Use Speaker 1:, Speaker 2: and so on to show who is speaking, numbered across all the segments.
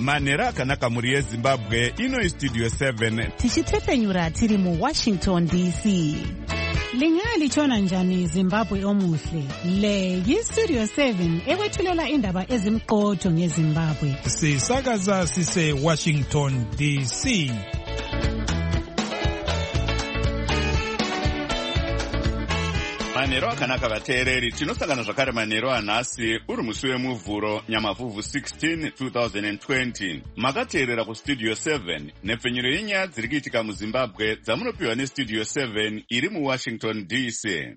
Speaker 1: manhero akanaka mhuri yezimbabwe. Ino Studio 7
Speaker 2: tichitepenyura tiri muWashington DC. Lingalitshona njani Zimbabwe omuhle? Le yiStudio 7 ekwethulela indaba ezimqotho ngeZimbabwe.
Speaker 3: Sisakaza sise Washington DC.
Speaker 1: Manhero akanaka vateereri, tinosangana zvakare manhero anhasi uri musi wemuvhuro Nyamavhuvhu 16 2020. Makateerera kuStudio 7 nepfenyuro yenyaya dziri kuitika muZimbabwe dzamunopiwa neStudio 7 iri muWashington DC.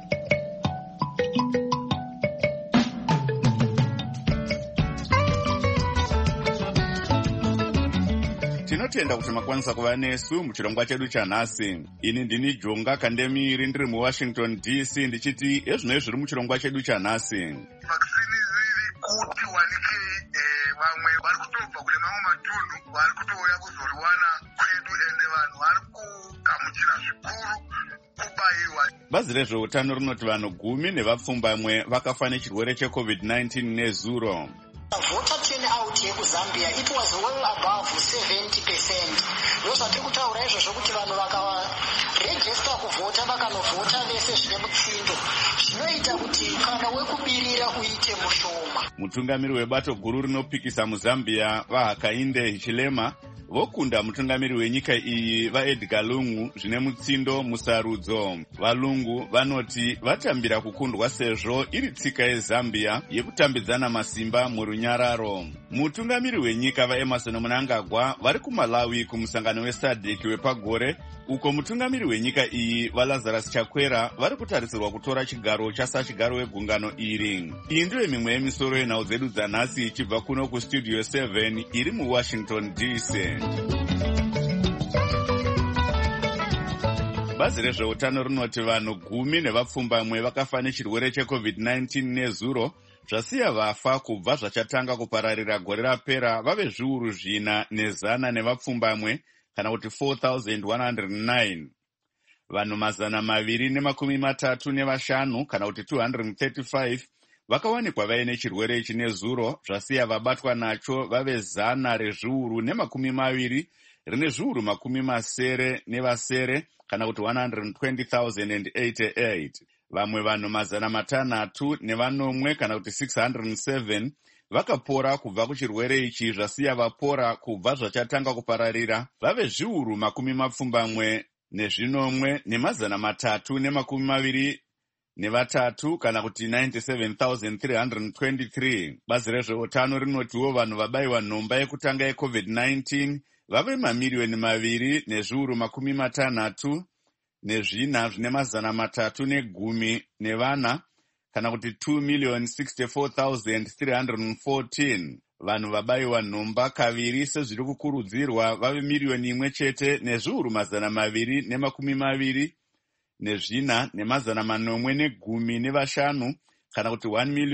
Speaker 1: Tinotenda kuti makwanisa kuva nesu muchirongwa chedu chanhasi. Ini ndini Jonga Kandemiri ndiri muWashington DC ndichiti ezvinoi zviri muchirongwa chedu chanhasi.
Speaker 4: Vaksini ziri kuti wanike vamwe vari kutobva kune mamwe matunhu vari kutouya kuzoriwana kwedu ende vanhu vari kugamuchira zvikuru kubayiwa.
Speaker 1: Bazi rezveutano rinoti vanhu 10 nevapfumbamwe vakafa nechirwere cheCovid-19 nezuro.
Speaker 5: Voter turnout yekuZambia it was well above 70%. Ndozvatiri kutaura izvozvo kuti vanhu vakavarejista kuvhota vakanovhota vese zvine mutsindo zvinoita kuti kana wekubirira uite mushoma.
Speaker 1: Mutungamiri webato guru rinopikisa muZambia vaHakainde Hichilema vokunda mutungamiri wenyika iyi vaEdgar Lungu zvine mutsindo musarudzo. Valungu vanoti vatambira kukundwa sezvo iri tsika yeZambia yekutambidzana masimba murunyararo. Mutungamiri wenyika vaEmerson Mnangagwa vari kuMalawi kumusangano weSADC wepagore, uko mutungamiri wenyika iyi vaLazarus Chakwera vari kutarisirwa kutora chigaro chasachigaro wegungano iri. Iyi ndiyo mimwe yemisoro yenhau dzedu dzanhasi ichibva kuno kuStudio 7 iri muWashington DC. Bazi rezveutano rinoti vanhu 10 nevapfumbamwe vakafa nechirwere cheCovid-19 nezuro, zvasiya vafa kubva zvachatanga kupararira gore rapera vave zviuru 400 nevapfumbamwe kana kuti 4,109. Vanhu 235 kana kuti 235 vakawanikwa vaine chirwere ichi nezuro, zvasiya vabatwa nacho vave 120 rine zviuru 70 nevasere kana kuti 120,088. Vamwe vanhu 500 kana kuti 607 vakapora kubva kuchirwere ichi, zvasiya vapora kubva zvachatanga kupararira vave zviuru 20 nezvinomwe ne323 kana kuti 97,323. Bazi rezveutano rinotiwo vanhu vabayiwa nhomba yekutanga yeCovid-19 vave 2,2 nezviuru 64 nezvina kana kuti 2,064,314. Vanhu vabayiwa nhomba kaviri sezviri kukurudzirwa vave 1,000,000 nezviuru 220 nezvina ne815 kana kuti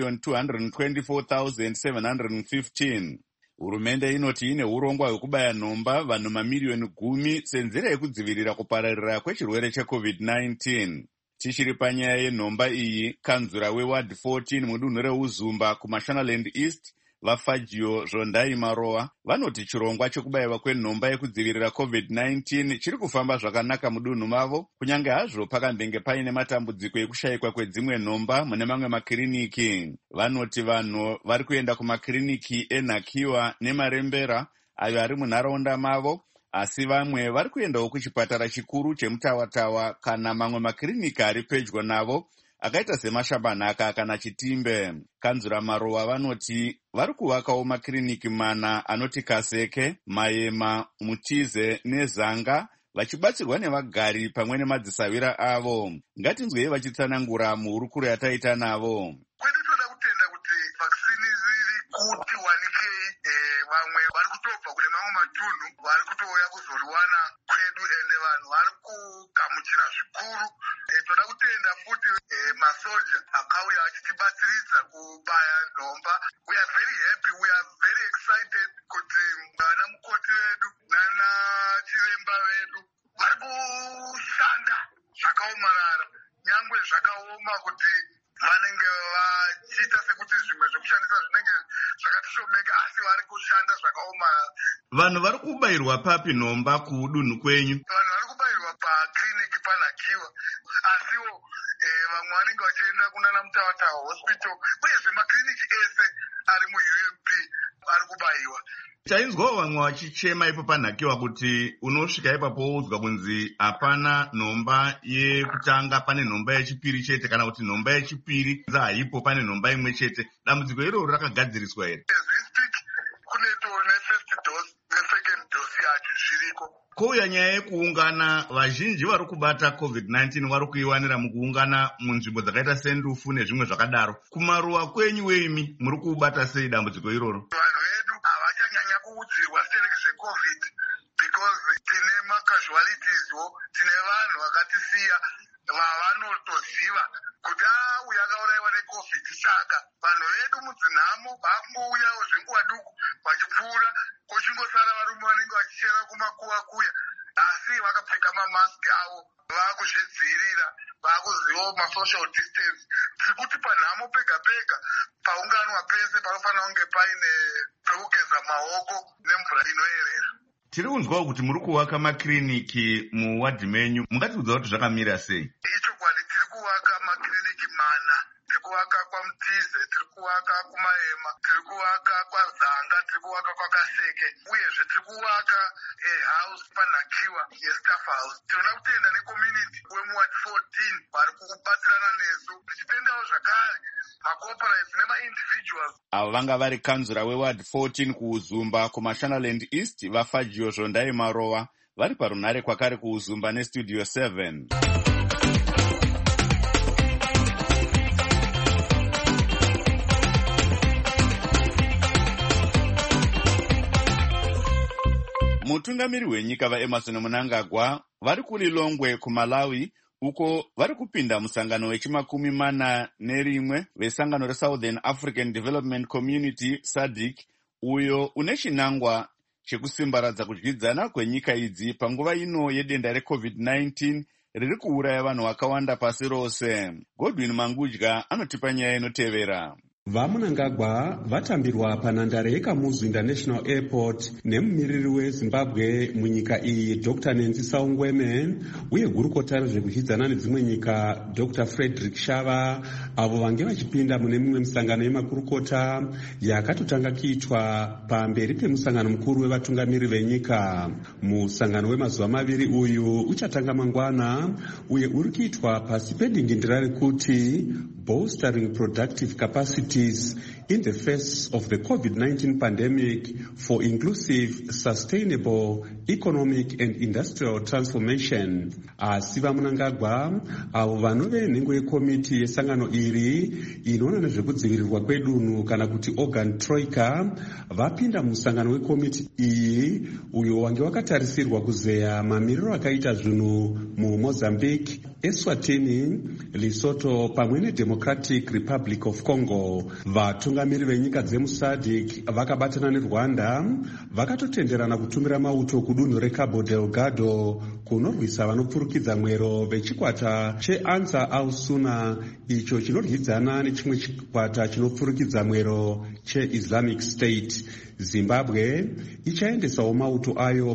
Speaker 1: 1,224,715. Hurumende inoti ine urongwa hwekubaya nhomba vanhu 10,000,000 senzira yekudzivirira kupararira kwechirwere cheCovid-19. Tichiri panyaya yenhomba iyi, kanzura weWard 14 mudunhu reUzumba kuMashonaland East vaFagio Zondai Maroa vanoti chirongwa chekubayiwa kwenhomba yekudzivirira COVID-19 chiri kufamba zvakanaka mudunhu mavo, kunyange hazvo pakambenge paine matambudziko ekushayikwa kwedzimwe nhomba mune mamwe makiriniki. Vanoti vanhu vari kuenda kumakiriniki enhakiwa nemarembera ayo ari munharaunda mavo, asi vamwe vari kuendawo kuchipatara chikuru chemutawatawa kana mamwe makiriniki ari pedyo navo akaita semashambanhaka kana chitimbe. Kanzura Maroa vanoti vari kuvakawo makiriniki 4 anoti Kaseke, Maema, Mutize neZanga vachibatsirwa nevagari pamwe nemadzisavira avo. Ngatinzwei vachitsanangura muhurukuro yataita navo.
Speaker 4: Kwetitoda kutenda kuti vaksini ziri kuti wanike vamwe vari kutobva kune mamwe matunhu vari kutouya kuzoriwana kwedu ende vanhu vari kugamuchira zvikuru. Toda kutenda futi masoja akauya achitibatsiridza kubaya nhomba. We are very happy, we are very excited kuti vana mukoti vedu nana chiremba vedu vari kushanda zvakaomarara, nyangwe zvakaoma kuti vanenge vachiita sekuti zvimwe zvekushandisa zvinenge zvakati vashomeka asi vari kushanda zvakaomarara.
Speaker 1: Vanhu vari kubayirwa papi nhomba kudunhu kwenyu?
Speaker 4: Vanhu vari kubayirwa pakiriniki paNhakiwa, asiwo vamwe vanenge vachienda kunana Mutawatawa hospital, uyezve makiriniki ese ari muUMP vari kubayiwa.
Speaker 1: Tainzwawo vamwe vachichema ipo paNhakiwa kuti unosvika ipapo woudzwa kunzi hapana nhomba yekutanga, pane nhomba yechipiri chete, kana kuti nhomba yechipiri haipo, pane nhomba imwe chete. Dambudziko iroro rakagadziriswa here?
Speaker 4: Kuneto nefirst dose nesecond dose yacho zviriko.
Speaker 1: Kouya nyaya yekuungana, vazhinji vari kubata COVID-19 vari kuiwanira mukuungana munzvimbo dzakaita sendufu nezvimwe zvakadaro. Kumaruwa kwenyu weimi muri kubata sei dambudziko iroro?
Speaker 4: Vanhu vedu havachanyanya kuudzirwa zveCovid because tine macasualitieswo, tine vanhu vakatisiya vavanotoziva kuti uyu akaurayiwa neCovid. Saka vanhu vedu mudzinhamo vakungouyawo zvenguva duku vachipfuura, kuchingosara varume vanenge vachichera kumakuva kuya, asi vakapfeka mamasiki avo, vakuzvidzivirira, vakuzivawo masocial distance. Tirikuti panhamo pega pega paunganwa pese panofanira kunge paine pekugeza maoko nemvura inoyerera.
Speaker 1: Tiri kunzwawo kuti muri kuvaka makiriniki muwadhi menyu, mungatiudza kuti zvakamira sei?
Speaker 4: Ichokwadi, tiri kuvaka makiriniki mana. Tiri kuvaka kwaMutize, tiri kuvaka kuMahema, tiri kuvaka kwaZanga, tiri kuvaka kwaKaseke, uyezve tiri kuvaka house paNhakiwa yestaff house. Tinoda kutenda necommunity wemuward 14 vari kubatsirana nesu, tichitendawo zvakare macorporates nemaindividuals. Avo
Speaker 1: vanga vari kanzura weward 14 kuUzumba kuMashonaland East vaFagio Zvondai Marowa vari parunhare kwakare kuUzumba nestudio 7. Mutungamiri wenyika vaEmmerson Mnangagwa vari kuLilongwe kuMalawi, uko vari kupinda musangano wechi41 vesangano reSouthern African Development Community SADC, uyo une chinangwa chekusimbaradza kudyidzana kwenyika idzi panguva ino yedenda reCovid-19 riri kuuraya vanhu vakawanda pasi rose. Godwin Mangudya anotipa nyaya inotevera.
Speaker 6: VaMnangagwa vatambirwa panhandare yeKamuzu International Airport nemumiriri weZimbabwe munyika iyi Dr. Nancy Saungweme uye gurukota rezvekudyidzana nedzimwe nyika Dr. Frederick Shava, avo vange vachipinda mune mimwe misangano yemakurukota yakatotanga kuitwa pamberi pemusangano mukuru wevatungamiri venyika. Musangano wemazuva maviri uyu uchatanga mangwana uye uri kuitwa pasi pedingindira rekuti bolstering productive capacities in the face of the COVID-19 pandemic for inclusive, sustainable economic and industrial transformation. Asi vaMnangagwa avo vanove nhengo yekomiti yesangano iri inoona nezvekudzivirirwa kwedunhu kana kuti organ troika vapinda musangano wekomiti iyi uyo wange wakatarisirwa kuzeya mamiriro akaita zvinhu muMozambique, Eswatini, Lesotho pamwe neDemocratic Republic of Congo. Vatungamiri venyika dzemuSADC vakabatana neRwanda vakatotenderana kutumira mauto kudunhu reCabo Delgado kunorwisa vanopfurukidza mwero vechikwata cheAnsar al-Sunna icho chinoryidzana nechimwe chikwata chinopfurukidza mwero cheIslamic State. Zimbabwe ichaendesawo mauto ayo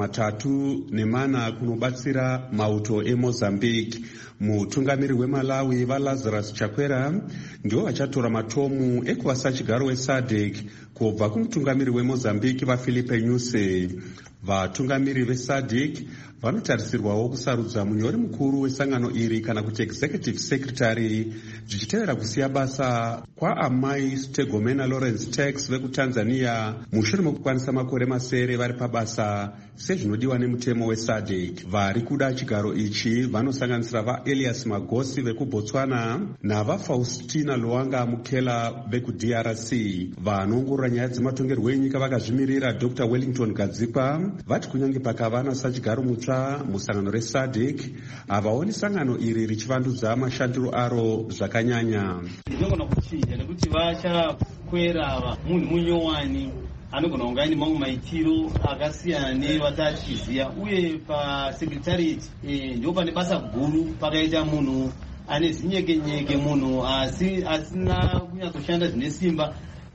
Speaker 6: 304 kunobatsira mauto eMozambique. Mutungamiri weMalawi vaLazarus Chakwera ndivo vachatora matomu ekuvasa chigaro weSADC kubva kumutungamiri weMozambique vaFilipe Nyusi. Vatungamiri veSADC vanotarisirwawo kusarudza munyori mukuru wesangano iri kana kuti executive secretary, zvichitevera kusiya basa kwaamai Stegomena Lawrence Tax vekuTanzania mushure mekukwanisa makore masere vari pabasa sezvinodiwa nemutemo weSADC. Vari kuda chigaro ichi vanosanganisira vaElias Magosi vekuBotswana navaFaustina Luanga Mukela vekuDRC. Vanoongorora nyaya dzematongerwo enyika vakazvimirira Dr. Wellington Gadzikwa vati kunyange pakava nasachigaro mutsva musangano reSADC havaoni sangano iri richivandudza mashandiro aro zvakanyanya.
Speaker 7: Ndinogona kuchinja nekuti vachakwera munhu munyowani anogona kunga ane mamwe maitiro akasiyana nevatachiziya, uye pasekretariat ndipo pane basa guru pakaita munhu ane zinyekenyeke, munhu asina kunyatsoshanda zvine simba.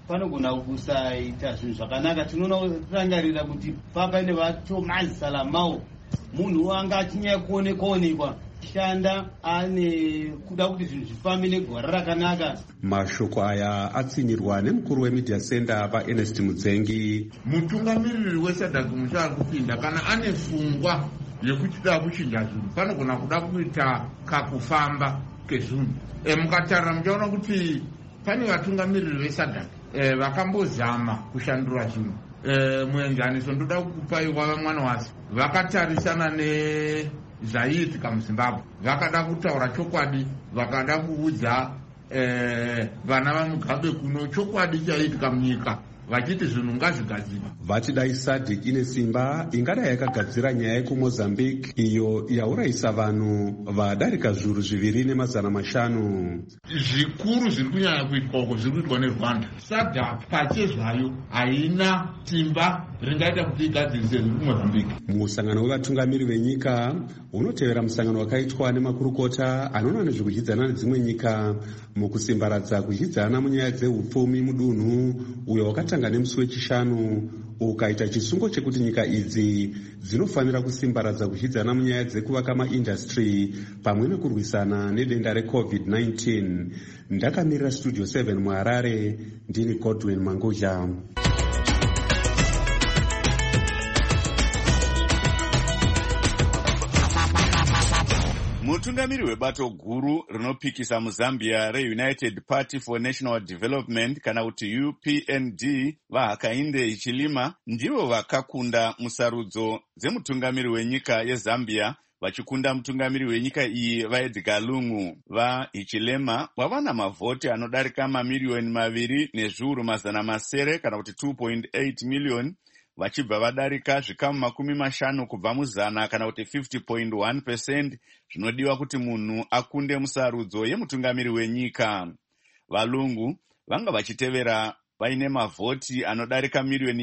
Speaker 7: panogona kusaita zvinhu zvakanaka. Tinoona kurangarira kuti paine vaThomas Salamau, munhu wanga achinyanya kuonekwa shanda ane kuda kuti zvinhu zvifambe negwara rakanaka.
Speaker 6: Mashoko aya atsinyirwa nemukuru wemedia center paErnest Mudzengi.
Speaker 8: Mutungamiriri weSADC muchari kupinda kana ane pfungwa yekuchida kuchinja zvinhu panogona kuda kuita kakufamba kezvinhu. Mukatarira muchaona kuti pane vatungamiriri veSADC vakambozama kushandura zvinhu. Muenzaniso ndoda kukupai wava mwana wasi vakatarisana nezvaiitika muZimbabwe, vakada kutaura chokwadi, vakada kuudza vana vaMugabe kuno chokwadi chaiitika munyika, vachiti zvinhu ngazvigadzirwe.
Speaker 6: Vatidai SADC ine simba ingadai yakagadzira nyaya yekuMozambique iyo yaurayisa vanhu vadarika zviuru 2.5.
Speaker 8: Zvikuru zviri kunyanya kuitwa uko zviri kuitwa neRwanda. SADC pachezvayo haina simba ringaita kuti igadzirise zviri kuMozambique.
Speaker 6: Musangano wevatungamiri venyika unotevera musangano wakaitwa nemakurukota anoona nezvekudyidzana nedzimwe nyika mukusimbaradza kudyidzana munyaya dzeupfumi mudunhu uyo wakatanga nemusi wechishanu, ukaita chisungo chekuti nyika idzi dzinofanira kusimbaradza kudyidzana munyaya dzekuvaka maindastry pamwe nekurwisana nedenda reCovid-19. Ndakamirira Studio 7 muHarare, ndini Godwin Mangoja.
Speaker 1: Mutungamiri webato guru rinopikisa muZambia reUnited Party for National Development kana kuti UPND vaHakainde Hichilema ndivo vakakunda musarudzo dzemutungamiri wenyika yeZambia vachikunda mutungamiri wenyika iyi vaEdgar Lungu. VaHichilema vavana mavhoti anodarika 2,200,000 kana kuti 2.8 million vachibva vadarika zvikamu 50 kubva muzana kana kuti 50.1% zvinodiwa kuti munhu akunde musarudzo yemutungamiri wenyika. VaLungu vanga vachitevera vaine mavhoti anodarika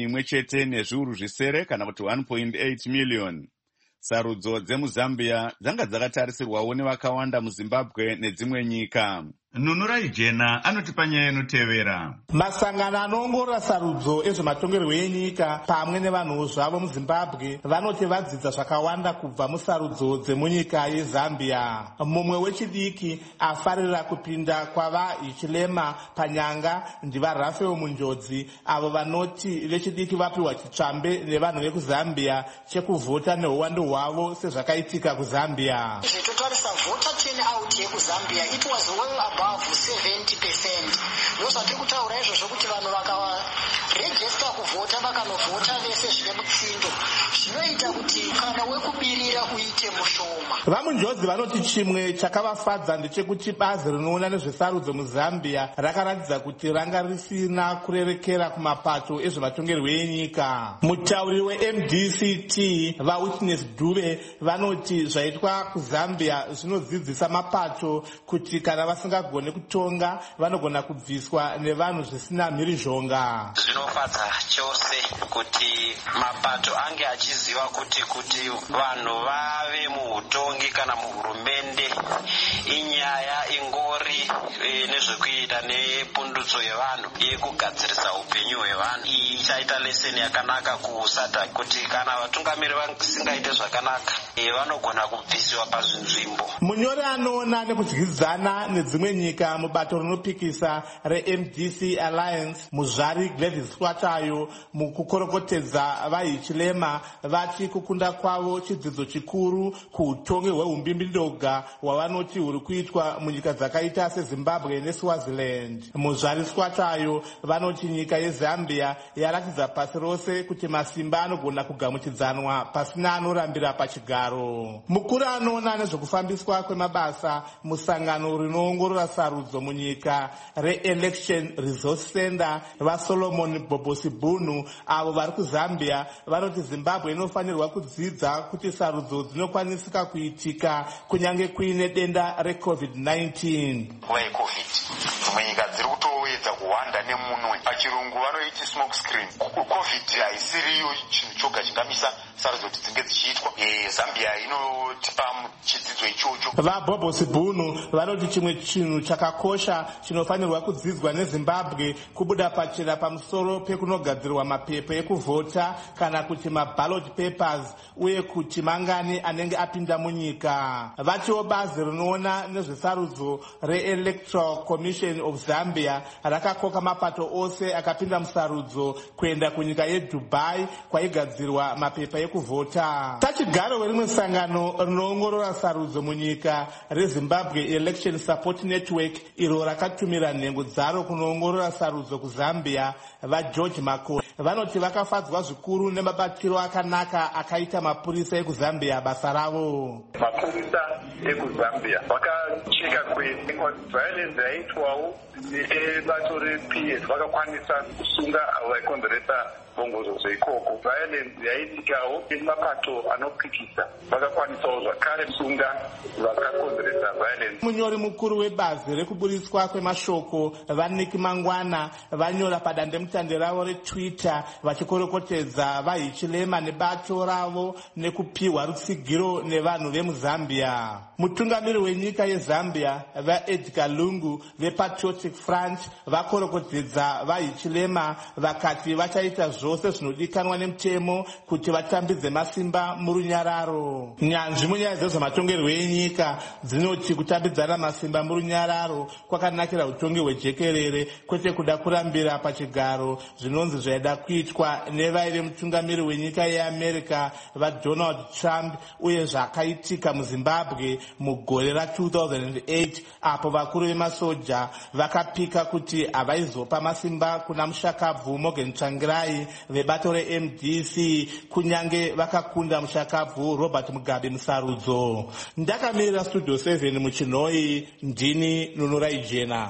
Speaker 1: 1,000,000 kana kuti 1.8 million. Sarudzo dzemuZambia dzanga dzakatarisirwawo nevakawanda muZimbabwe nedzimwe nyika. Nunurai Jena anotipa nyaya inotevera.
Speaker 9: Masangano anoongorora sarudzo ezvematongerwo enyika pamwe nevanhu zvavo muZimbabwe vanoti vadzidza zvakawanda kubva musarudzo dzemunyika yeZambia. Mumwe wechidiki afarira kupinda kwavaHichilema panyanga ndivaRafael Munjodzi, avo vanoti vechidiki vapiwa chitsvambe nevanhu vekuZambia chekuvhota neuwandu hwavo sezvakaitika kuZambia.
Speaker 5: Zvitotarisa voter turnout yekuZambia it was well above 70%. Ndozvatiri kutaura izvozvo kuti vanhu vakavarejista kuvhota vakanovhota vese zvine mutsindo zvinoita kuti kana wekubirira uite mushoma.
Speaker 9: VaMunjodzi vanoti chimwe chakavafadza ndechekuti bazi rinoona nezvesarudzo muZambia rakaratidza kuti ranga risina kurerekera kumapato ezvematongerwo enyika. Mutauri weMDCT vaWitness Dube vanoti zvaitwa kuZambia zvinodzidzisa mapato kuti kana vasingagone kutonga vanogona kubviswa nevanhu zvisina mhirizhonga.
Speaker 10: Zvinofadza chose kuti mapato ange achiziva kuti vanhu vave muhutongi kana muhurumende inyaya ingori nezvekuita nepundutso yevanhu yekugadzirisa upenyu hwevanhu. Iyi ichaita leseni yakanaka kuSADC kuti kana vatungamiri vasingaite zvakanaka vanogona kubvisiwa pazvinzvimbo.
Speaker 9: Munyori anoona nekudyidzana nedzimwe nyika mubato rinopikisa reMDC Alliance muzvari Gladys Swatayo mukukorokotedza vaHichilema vati kukunda kwavo chidzidzo chikuru kuutongi hweumbimbidoga hwavanoti huri kuitwa munyika dzakaita seZimbabwe neSwaziland. Muzvari Swatayo vanoti nyika yeZambia yaratidza pasi rose kuti masimba anogona kugamuchidzanwa pasina anorambira pachigaro. Mukuru anoona nezvekufambiswa kwemabasa musangano rinoongorora sarudzo munyika reElection Resource Center vaSolomon Bobosibunu avo vari kuZambia vanoti Zimbabwe inofanirwa kudzidza kuti sarudzo dzinokwanisika kuitika kunyange kuine denda reCovid-19.
Speaker 4: Munyika dziri kutoedza kuwanda nemunwe pachirungu vanoiti smoke screen. Covid haisiriyo chinhu choga chingamisa sarudzo kuti dzinge dzichiitwa. Zambia inotipa chidzidzo chiito ichocho.
Speaker 9: vaBobo Sibhunu vanoti chimwe chinhu chakakosha chinofanirwa kudzidzwa neZimbabwe kubuda pachena pamusoro pekunogadzirwa mapepa ekuvhota kana kuti maballot papers uye kuti mangani anenge apinda munyika. Vatiwo bazi rinoona nezvesarudzo reElectoral Commission of Zambia rakakoka mapato ose akapinda musarudzo kuenda kunyika yeDubai kwaigadzirwa mapepa ekuvhota. Tachigaro werimwe sangano rinoongorora sarudzo munyika reZimbabwe Election Support Network iro rakatumira nhengo dzaro kunoongorora sarudzo kuZambia vaGeorge Makore vanoti vakafadzwa zvikuru nemabatiro akanaka akaita mapurisa ekuzambia basa ravo.
Speaker 4: Mapurisa ekuzambia vakacheka violence yaitwawo nebato rePF vakakwanisa kusunga vaikonzeresa bongozo zveikoko. Violence yaitikawo nemapato anopikisa vakakwanisawo zvakare kusunga vakakonzeresa violence.
Speaker 9: Munyori mukuru webazi rekuburiswa kwemashoko vaNiki Mangwana vanyora padandemutande ravo reTwitter vachikorokotedza vaHichilema nebato ravo nekupiwa rutsigiro nevanhu vemuZambia. Mutungamiri wenyika yeZambia vaEdgar Lungu vePatriotic Front vakorokotedza vaHichilema vakati vachaita zvose zvinodikanwa nemutemo kuti vatambidze masimba murunyararo. Nyanzvi munyaya dzezvematongerwo enyika dzinoti kutambidzana masimba murunyararo kwakanakira utongi hwejekerere kwete kuda kurambira pachigaro zvinonzi zvaida kuitwa nevaive mutungamiri wenyika yeAmerica vaDonald Trump uye zvakaitika muZimbabwe mugore ra2008 apo vakuru vemasoja vakapika kuti havaizopa masimba kuna mushakabvu Morgan Tsvangirai vebato reMDC kunyange vakakunda mushakabvu Robert Mugabe musarudzo. Ndakamirira Studio 7 muChinoi, ndini Nunurai Jena.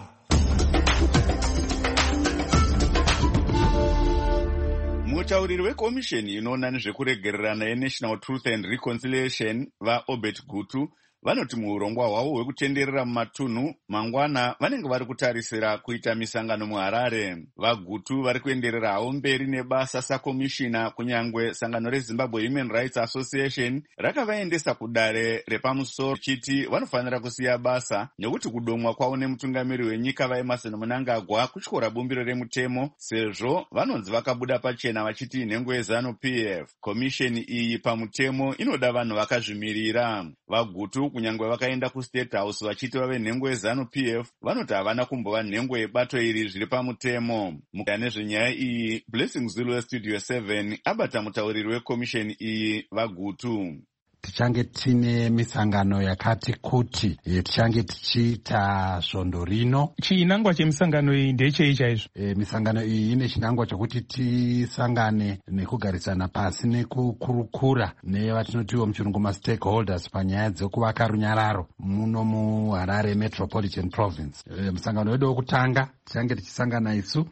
Speaker 1: Mutauriri wekomisheni inoona nezvekuregererana yeNational Truth and Reconciliation vaObert Gutu vanoti muurongwa hwavo hwekutenderera mumatunhu mangwana vanenge vari kutarisira kuita misangano muHarare. VaGutu vari kuenderera havo mberi nebasa sakomishina kunyangwe sangano reZimbabwe Human Rights Association rakavaendesa kudare repamusoro chiti vanofanira kusiya basa nekuti kudomwa kwavo nemutungamiri wenyika vaEmmerson Mnangagwa kutyora bumbiro remutemo sezvo vanonzi vakabuda pachena vachiti nhengo yeZANU-PF. Komisheni iyi pamutemo inoda vanhu vakazvimirira. VaGutu kunyangwe vakaenda kuState House vachiti vave nhengo yeZANU-PF vanoti havana kumbova nhengo yebato iri zviri pamutemo. Mukaya nezvenyaya iyi Blessing Zulu weStudio 7 abata mutauriri wekomisheni iyi vaGutu.
Speaker 11: Tichange tine misangano yakati kuti tichange tichiita svondo rino.
Speaker 3: Chinangwa chemisangano iyi ndechei chaizvo?
Speaker 11: Misangano iyi ine chinangwa chokuti tisangane nekugarisana pasi nekukurukura nevatinotiwo muchirungu mastakeholders panyaya dzekuvaka runyararo muno muHarare Metropolitan Province. Musangano wedu wekutanga tichange tichisangana isu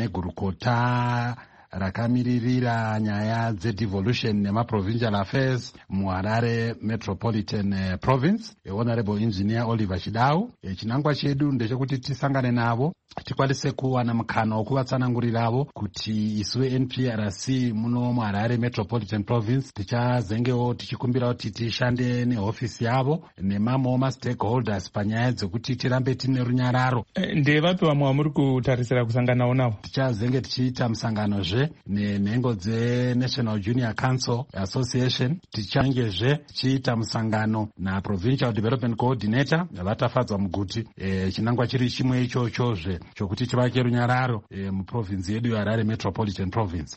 Speaker 11: negurukota rakamiririra nyaya dzedevolution nemaprovincial affairs muHarare Metropolitan Province, Honorable Engineer Oliver Chidau. Chinangwa chedu ndechekuti tisangane navo tikwanise kuwana mukana wokuvatsananguriravo kuti isu NPRC muno muHarare Metropolitan Province tichazengewo tichikumbira kuti tishande nehofisi yavo nemamwewo mastakeholders panyaya dzekuti tirambe tine runyararo.
Speaker 3: Ndevapi vamwe vamuri kutarisira kusanganawo navo?
Speaker 11: Tichazenge tichiita musanganozve nenhengo dzeNational Junior Council Association. Tichangezve tichiita musangano naProvincial Development Coordinator vatafadzwa muguti. Chinangwa chiri chimwe ichochozve chokuti tivake runyararo muprovinsi yedu yeHarare Metropolitan Province.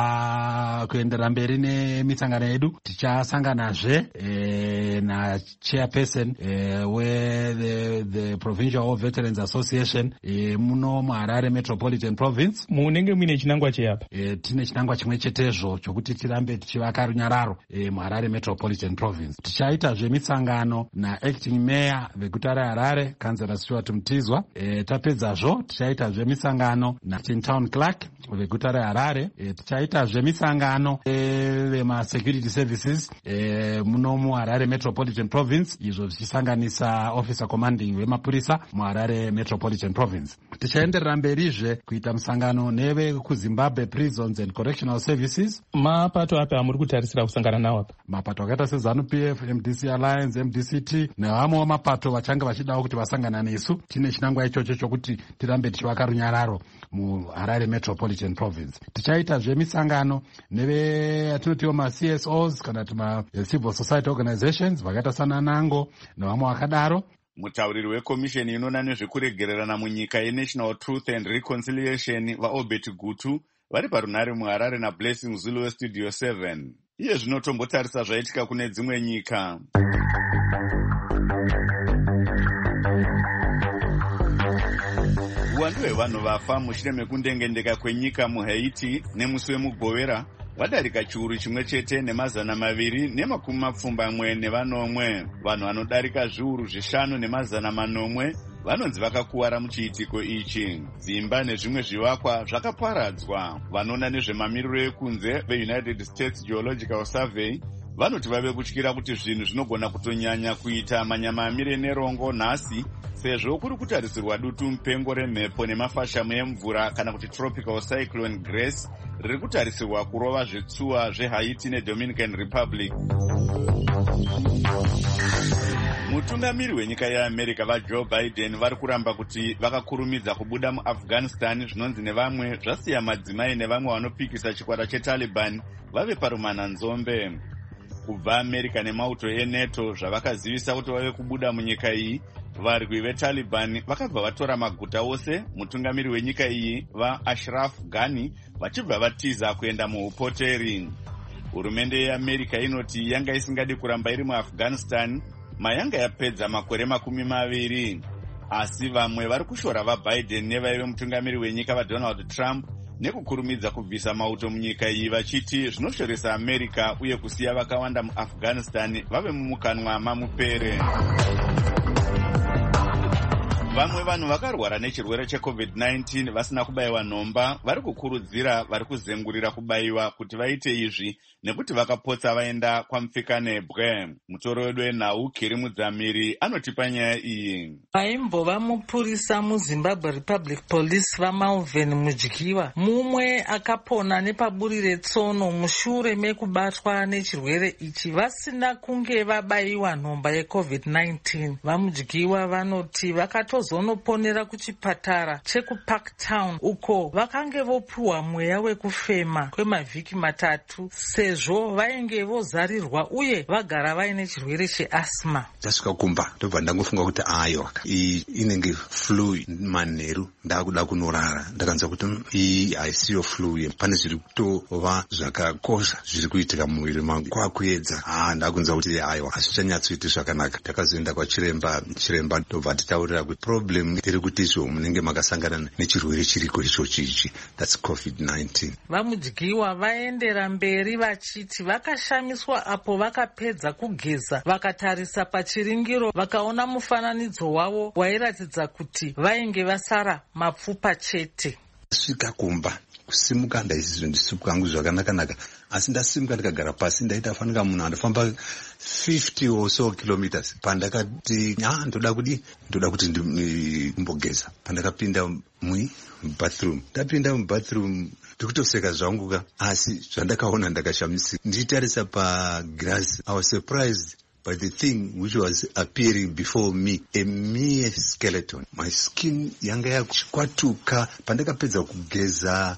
Speaker 11: Pakuendera mberi nemisangano yedu tichasanganazve nachairperson the Provincial Veterans Association muno muHarare Metropolitan Province.
Speaker 3: Munenge muine chinangwa cheyapa?
Speaker 11: Tine chinangwa chimwe chetezvo chokuti tirambe tichivaka runyararo muHarare Metropolitan Province. Tichaitazve misangano naacting mayor veguta reHarare Councillor Stuart Mtizwa. Tapedzazvo tichaitazve misangano naacting town clerk veguta reHarare. Tichaitazve misangano vemasecurity services muno muHarare Metropolitan Metropolitan Province, izvo zvichisanganisa officer commanding wemapurisa muHarare Metropolitan Province. Tichaenderera mberizve kuita musangano nevekuZimbabwe Prisons and Correctional Services.
Speaker 3: Mapato api amuri kutarisira kusangana nawo apa?
Speaker 11: Mapato akaita seZANU-PF, MDC Alliance, MDCT nevamwewo mapato vachange vachidawo kuti vasangana nesu. Tine chinangwa ichocho chokuti tirambe tichivaka runyararo muHarare Metropolitan Province. Tichaitazve misangano nevatotiwo maCSOs kana kuti civil society organizations vakaita sana Nango nevamwe vakadaro.
Speaker 1: Mutauriri wekomisheni inoona nezvekuregererana munyika yeNational Truth and Reconciliation vaObert Gutu vari parunhare muHarare naBlessing Zulu weStudio 7. Iye zvinotombotarisa zvaitika kune dzimwe nyika. Uwandu hwevanhu vafa mushure mekundengendeka kwenyika muHaiti nemusi wemugovera wadarika chiuru chimwe chete ne250 vanhu vanodarika zviuru 5,800 vanonzi vakakuwara muchiitiko ichi. Dzimba nezvimwe zvivakwa zvakaparadzwa. Vanoona nezvemamiriro ekunze veUnited States Geological Survey vanoti vave kutyira kuti zvinhu zvinogona kutonyanya kuita manyama amire nerongo nhasi, sezvo kuri kutarisirwa dutu mupengo remhepo nemafashamu emvura kana kuti tropical cyclone Grace riri kutarisirwa kurova zvitsuwa zveHaiti neDominican Republic. Mutungamiri wenyika yeAmerica vaJoe Biden vari kuramba kuti vakakurumidza kubuda muAfghanistan zvinonzi nevamwe zvasiya madzimai nevamwe vanopikisa chikwata cheTaliban vave parumananzombe. Kubva America nemauto eNATO zvavakazivisa kuti vave kubuda munyika iyi, varwi veTaliban vakabva vatora maguta ose. Mutungamiri wenyika iyi vaAshraf Ghani vachibva vatiza kuenda muupoteri. Hurumende yeAmerica inoti yanga isingadi kuramba iri muAfghanistan mayanga yapedza makore 20. Asi vamwe vari kushora vaBiden nevaive mutungamiri wenyika vaDonald Trump nekukurumidza kubvisa mauto munyika iyi vachiti zvinoshoresa America uye kusiya vakawanda muAfghanistan vave mumukanwa mamupere. Vamwe vanhu vakarwara nechirwere cheCovid-19 vasina kubayiwa nhomba vari kukurudzira vari kuzengurira kubayiwa kuti vaite izvi nekuti vakapotsa vaenda kwaMupfikanebwe. Mutoro wedu wenhau Kiri Mudzamiri anotipa nyaya iyi.
Speaker 12: Vaimbova mupurisa muZimbabwe Republic Police vaMalvin Mudyiwa mumwe akapona nepaburi retsono mushure mekubatwa nechirwere ichi vasina kunge vabayiwa nhomba yeCovid-19. VaMudyiwa vanoti vakatozonoponera kuchipatara chekuParktown uko vakange vopiwa mweya wekufema kwemavhiki 3 sezvo vainge vozarirwa uye vagara vaine chirwere cheasma.
Speaker 13: Tasvika kumba ndobva ndangofunga kuti aiwa iyi inenge flu manheru, ndakuda kunorara. Ndakanzwa kuti iyi haisiyo flu, pane zviri kutova zvakakosha zviri kuitika mumuviri mangu. Kwakuedza ndakunzwa kuti aiwa hazvichanyatsoiti zvakanaka. Ndakazoenda kwachiremba, chiremba ndobva atitaurira kuti problem iri kuti izvo munenge makasangana nechirwere chiriko ichochi ichi, that's COVID-19.
Speaker 12: VaMudyiwa vaendera mberi vachiti vakashamiswa apo vakapedza kugeza vakatarisa pachiringiro vakaona mufananidzo wavo wairatidza kuti vainge vasara mapfupa chete.
Speaker 13: Svika kumba kusimuka ndaizizvo ndisimuka hangu zvakanaka, asi ndasimuka ndikagara pasi ndaita fanika munhu andofamba 50 or so kilometers. Pandakati ndoda kuti ndimbogeza. Pandakapinda mubathroom, ndapinda mubathroom ndikutoseka zvangu asi zvandakaona ndakashamisika. Ndichitarisa pagirasi, I was surprised by the thing which was appearing before me, a mere skeleton. My skin yanga yakwatuka pandakapedza kugeza.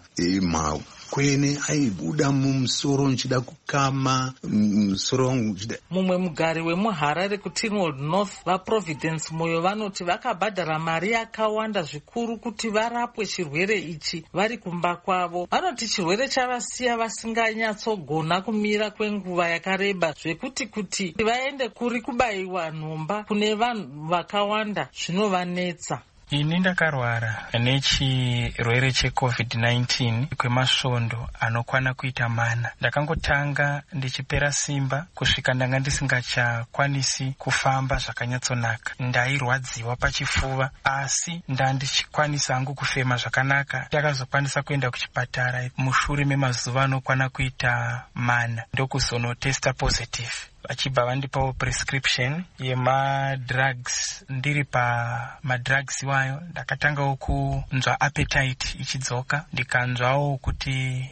Speaker 13: Kwene aibuda mumusoro nchida kukama musoro wangu.
Speaker 12: Mumwe mugari wemuHarare kuTinwold North vaProvidence Moyo vanoti vakabhadhara mari yakawanda zvikuru kuti varapwe chirwere ichi vari kumba kwavo. Vanoti chirwere chavasiya vasinganyatsogona kumira kwenguva yakareba zvekuti vaende kuri kubayiwa nhomba kune vanhu vakawanda zvinovanetsa.
Speaker 3: Ini ndakarwara nechirwere cheCovid-19 kwemasvondo anokwana kuita 4. Ndakangotanga ndichipera simba kusvika ndanga ndisingachakwanisi kufamba zvakanyatsonaka. Ndairwadziwa pachifuva asi ndandichikwanisa hangu kufema zvakanaka. Ndakazokwanisa kuenda kuchipatara mushure memazuva anokwana kuita 4 ndokuzonotesta positive. vachibva vandipawo prescription yemadrugs. Ndiri pamadrugs iwayo ndakatangawo kunzwa appetite ichidzoka, ndikanzwawo kuti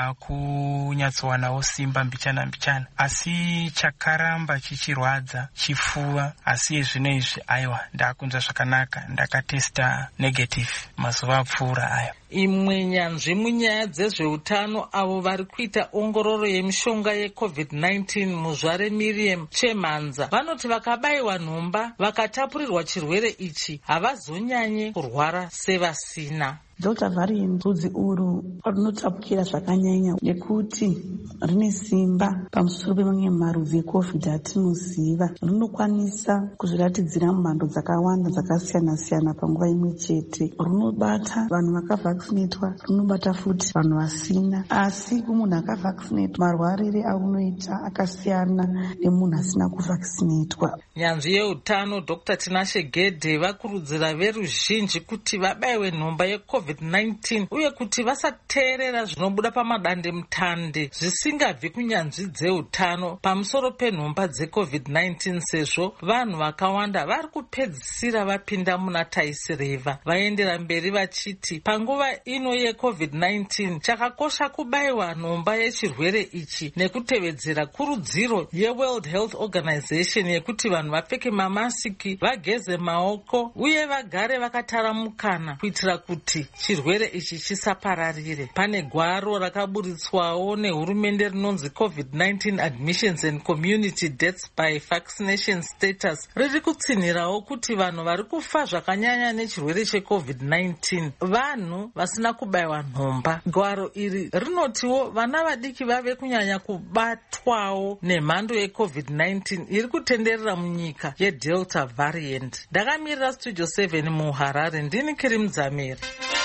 Speaker 3: ndakunyatsowana simba mbichana, asi chakaramba chichirwadza chifuva. Asi zvinezvi aiwa ndakunzwa zvakanaka, ndakatesta negative mazuva apfuura ayo.
Speaker 12: Imwe nyanzvi munyaya dzezveutano avo vari kuita ongororo yemishonga yeCovid-19 muzvare Miriam Chemhanza vanoti vakabayiwa nhomba vakatapurirwa chirwere ichi havazonyanye kurwara sevasina.
Speaker 14: Delta variant rudzi uru runotapukira zvakanyanya nekuti rine simba pamusoro pemamwe marudzi eCovid atinoziva. Runokwanisa kuzviratidzira mumhando dzakawanda dzakasiyana-siyana panguva imwe chete. Runobata vanhu vakavhaccinatwa, runobata futi vanhu vasina. Asi kumunhu akavhaccinatwa marwarire aunoita akasiyana nemunhu asina kuvhaccinatwa.
Speaker 12: Nyanzvi yeutano Dr. Tinashe Gedhe vakurudzira veruzhinji kuti vabayiwe nhomba yeCovid-19 uye kuti vasateerera zvinobuda pamadande mutande zvisingabvi kunyanzvi dzeutano pamusoro penhomba dzeCovid-19 sezvo vanhu vakawanda vari kupedzisira vapinda muna taisireva. Vaendera mberi vachiti panguva ino yeCovid-19 chakakosha kubayiwa nhomba yechirwere ichi nekutevedzera kurudziro yeWorld Health Organization yekuti vanhu vapfeke mamasiki, vageze maoko uye vagare vakataramukana kuitira kuti chirwere ichi chisapararire. Pane gwaro rakaburitswawo nehurumende rinonzi COVID-19 Admissions and Community Deaths by Vaccination Status riri kutsinhirawo kuti vanhu vari kufa zvakanyanya nechirwere cheCovid-19 vanhu vasina kubayiwa nhomba. Gwaro iri rinotiwo vana vadiki vave kunyanya kubatwawo nemhando yeCovid-19 iri kutenderera munyika yeDelta variant. Ndakamirira Studio 7 muHarare, ndini Kirim Dzamiri.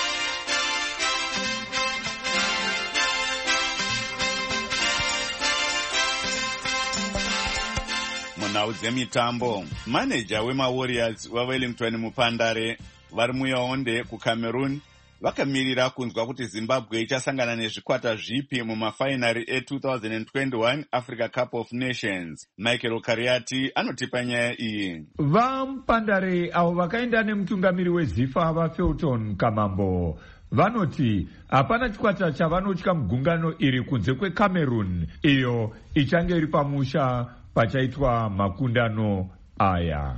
Speaker 1: Munhau dzemitambo, maneja wemaWarriors waWellington Mupandare vari muyaonde kuCameroon vakamirira kunzwa kuti Zimbabwe ichasangana nezvikwata zvipi mumafainari e2021 Africa Cup of Nations. Michael Kariati anotipa nyaya iyi.
Speaker 15: VaMupandare avo vakaenda nemutungamiri weZIFA vaFelton Kamambo vanoti hapana chikwata chavanotya mugungano iri kunze kweCameroon iyo ichange iri pamusha pachaitwa makundano aya.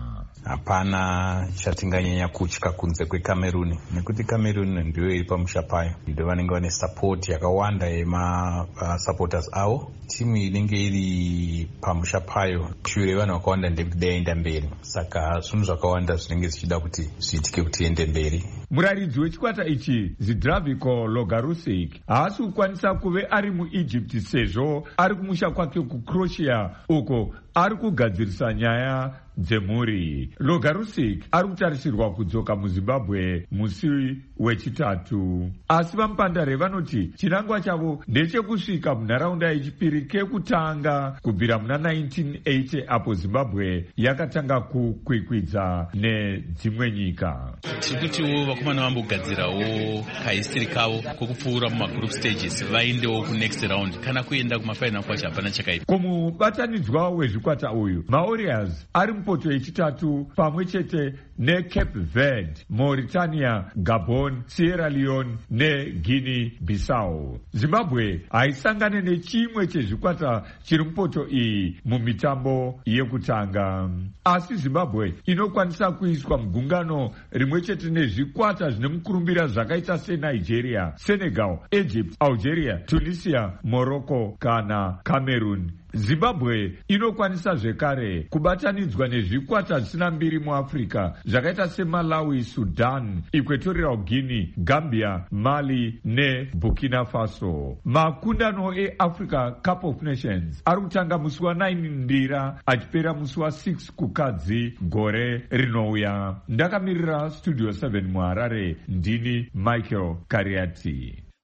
Speaker 16: Hapana chatinganyanya kutya kunze kweCameroon nekuti Cameroon ndiyo iri pamusha payo, ndiyo vanenge vane support yakawanda supporters avo. Timu inenge iri pamusha payo shure vanhu vakawanda ndekuti daenda mberi, saka zvinhu zvakawanda zvinenge zvichida kuti zviitike kuti ende mberi.
Speaker 15: Muraridzi wechikwata ichi Zdravko Logarusik haasi kukwanisa kuve ari muEgypt sezvo ari kumusha kwake kuCroatia uko ari kugadzirisa nyaya dzemhuri. Logarusik ari kutarisirwa kudzoka muZimbabwe musi wechitatu, asi vaMupandare vanoti chinangwa chavo ndechekusvika munharaunda yechipiri kekutanga kubvira muna 1980 apo Zimbabwe yakatanga kukwikwidza nedzimwe nyika.
Speaker 17: Tiri kutiwo vakomana vambogadzirawo kahistori kavo kokupfuura mumagroup stages vaendewo kunext round, kana kuenda kumafainal kwacho hapana chakaipa.
Speaker 15: Kumubatanidzwa wezvikwata uyu maWarriors ari mupoto yechitatu pamwe chete neCape Verde, Mauritania, Gabon, Sierra Leone neGuinea Bissau. Zimbabwe haisangane nechimwe chezvikwata chiri mupoto iyi mumitambo yekutanga, asi Zimbabwe inokwanisa kuiswa mugungano rimwe chete nezvikwata zvine mukurumbira zvakaita seNigeria, Senegal, Egypt, Algeria, Tunisia, Morocco kana Cameroon. Zimbabwe inokwanisa zvekare kubatanidzwa nezvikwata zvisina mbiri muAfrica zvakaita seMalawi, Sudan, Equatorial Guinea, Gambia, Mali neBurkina Faso. Makundano eAfrica Cup of Nations ari kutanga musi wa9 Ndira achipera musi wa6 kukadzi gore rinouya. Ndakamirira Studio 7 muHarare, ndini Michael Kariati.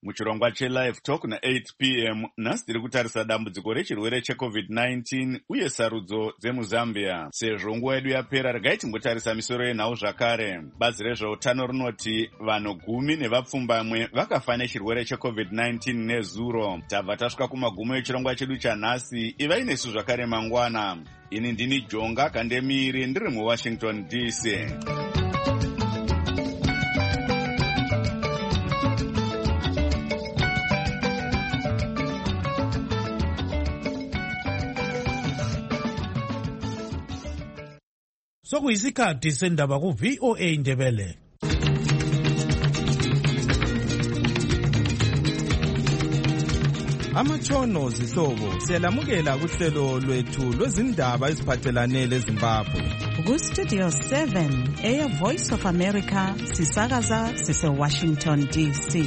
Speaker 1: Muchirongwa cheLive Talk na8 p.m. nhasi tiri kutarisa dambudziko rechirwere cheCovid-19 uye sarudzo dzemuZambia. Sezvo nguva yedu yapera, regai timbotarisa misoro yenhau zvakare. Bazi rezveutano rinoti vanhu 10 nevapfumbamwe vakafa nechirwere cheCovid-19 nezuro. Tabva tasvika kumagumo echirongwa chedu chanhasi. Ivai nesu zvakare mangwana. Ini ndini Jonga Kandemiri, ndiri muWashington DC.
Speaker 18: Sokuyisikhathi sendaba ku-VOA Indebele.
Speaker 19: Amatshono zihlobo siyalamukela kuhlelo lwethu lwezindaba eziphathelane leZimbabwe.
Speaker 2: Ku-Studio 7 Air Voice of America sisakaza sise-Washington DC.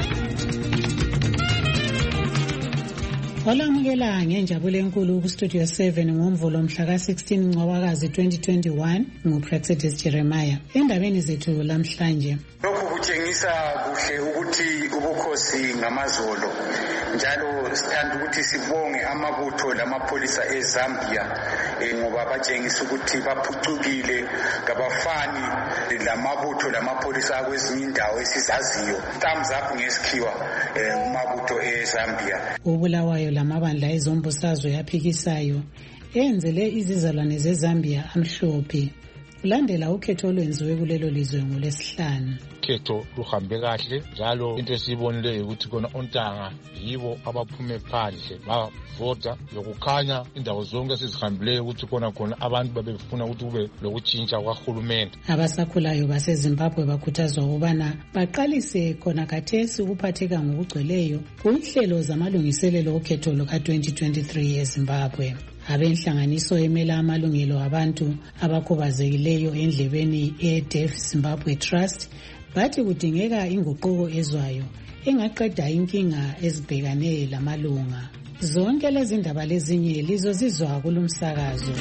Speaker 2: Olamukela ngenjabulo enkulu ku-Studio 7 ngomvulo mhla ka-16 Ncwabakazi 2021 nguPraxedis Jeremiah. Endabeni zethu lamhlanje,
Speaker 20: lokhu kutshengisa kuhle ukuthi ubukhosi ngamazolo, njalo sithanda ukuthi sibonge amabutho lamapholisa eZambia ngoba batshengisa ukuthi baphucukile, kabafani lamabutho lamapholisa akwezinye indawo esizaziyo. Thumbs up ngesikhiwa kumabutho eZambia.
Speaker 2: Ubulawayo lamabandla ezombusazwe yaphikisayo enzele izizalwane zeZambia amhlophe kulandela ukhetho olwenziwe kulelo lizwe ngolwesihlanu.
Speaker 21: Ukhetho luhambe kahle, njalo into esiyibonileyo ukuthi kona ontanga yibo abaphume phandle bavota, lokukhanya indawo zonke esizihambileyo ukuthi khona abantu babefuna ukuthi kube lokutshintsha kwahulumende.
Speaker 2: Abasakhulayo baseZimbabwe bakhuthazwa ukubana baqalise khona khathesi ukuphatheka ngokugcweleyo kuhlelo zamalungiselelo okhetho luka-2023 eZimbabwe. Abenhlanganiso emela amalungelo abantu abakhubazekileyo endlebeni eDeaf Zimbabwe Trust bathi kudingeka inguquko ezwayo engaqeda inkinga ezibhekane lamalunga. Zonke lezi ndaba lezinye lizozizwa kulumsakazo.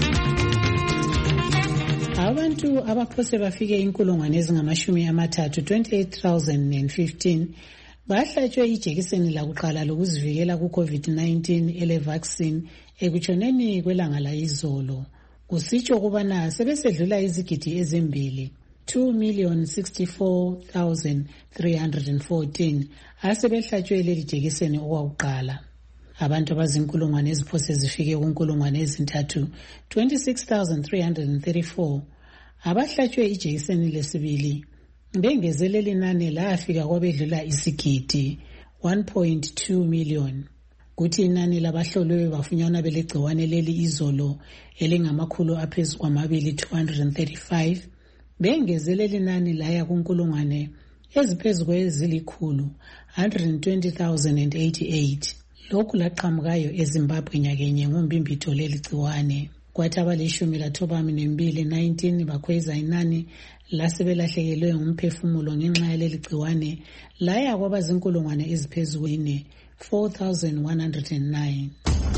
Speaker 2: Abantu abaphose bafike 28,015 bahlatshwe ijekiseni lakuqala lokuzivikela ku-COVID-19 ele-vaccine ekutshoneni kwelanga layizolo. Kusitsho kubana sebesedlula izigidi ezimbili 2,064,314 asebehlatshwe leli jekiseni okwakuqala. Abantu abazinkulungwane eziphose zifike kunkulungwane ezintathu 26,334 abahlatshwe ijekiseni lesibili. Bengezelela inani lafika kwabedlula isigidi 1.2 million. Kuthi inani labahlolwe bafunyanwa belegciwane leli izolo elingamakhulu aphezu kwamabili 235 bengezelela inani laya kunkulungwane eziphezu kwezilikhulu 120,088. Lokhu laqhamukayo eZimbabwe nyakenye ngombimbitho leli gciwane. Kwathi abali-12 bakhweza inani lasebelahlekelwe ngumphefumulo ngenxa yaleli gciwane laya kwabazinkulungwane eziphezu kwene 4,109.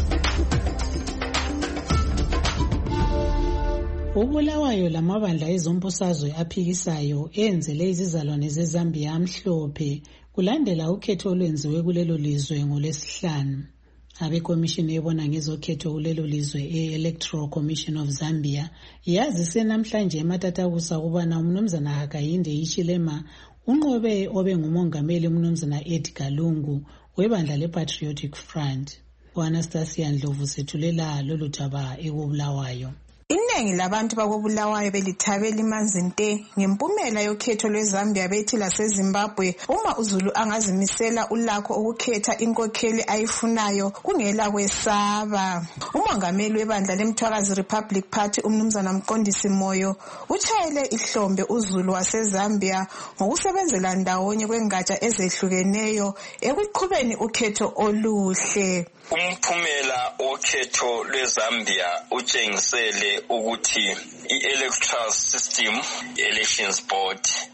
Speaker 2: Ubulawayo lamabandla ezombusazwe aphikisayo enzele izizalwane zeZambia amhlophe kulandela ukhetho olwenziwe kulelo lizwe ngolwesihlanu. Abekomishini ebona ngezokhetho kulelo lizwe e-Electoral Commission of Zambia yazise namhlanje ematatakusa ukubana umnumzana Hakainde Hichilema unqobe obe ngumongameli umnumzana Edgar Lungu webandla le-Patriotic Front. U-Anastasia Ndlovu sethulela lolu daba ekubulawayo.
Speaker 22: Iningi labantu bakobulawayo belithabela imanzi nte ngempumela yokhetho lweZambia bethi laseZimbabwe uma uZulu angazimisela ulakho ukukhetha inkokheli ayifunayo kungela kwesaba. Umongameli webandla leMthwakazi Republic Party umnumzana Mqondisi Moyo utshayele ihlombe uZulu waseZambia ngokusebenzela ndawonye kwengatsha ezehlukeneyo ekuqhubeni ukhetho oluhle.
Speaker 23: Umphumela wokhetho lweZambia utshengisele ukuthi i-electoral system, elections board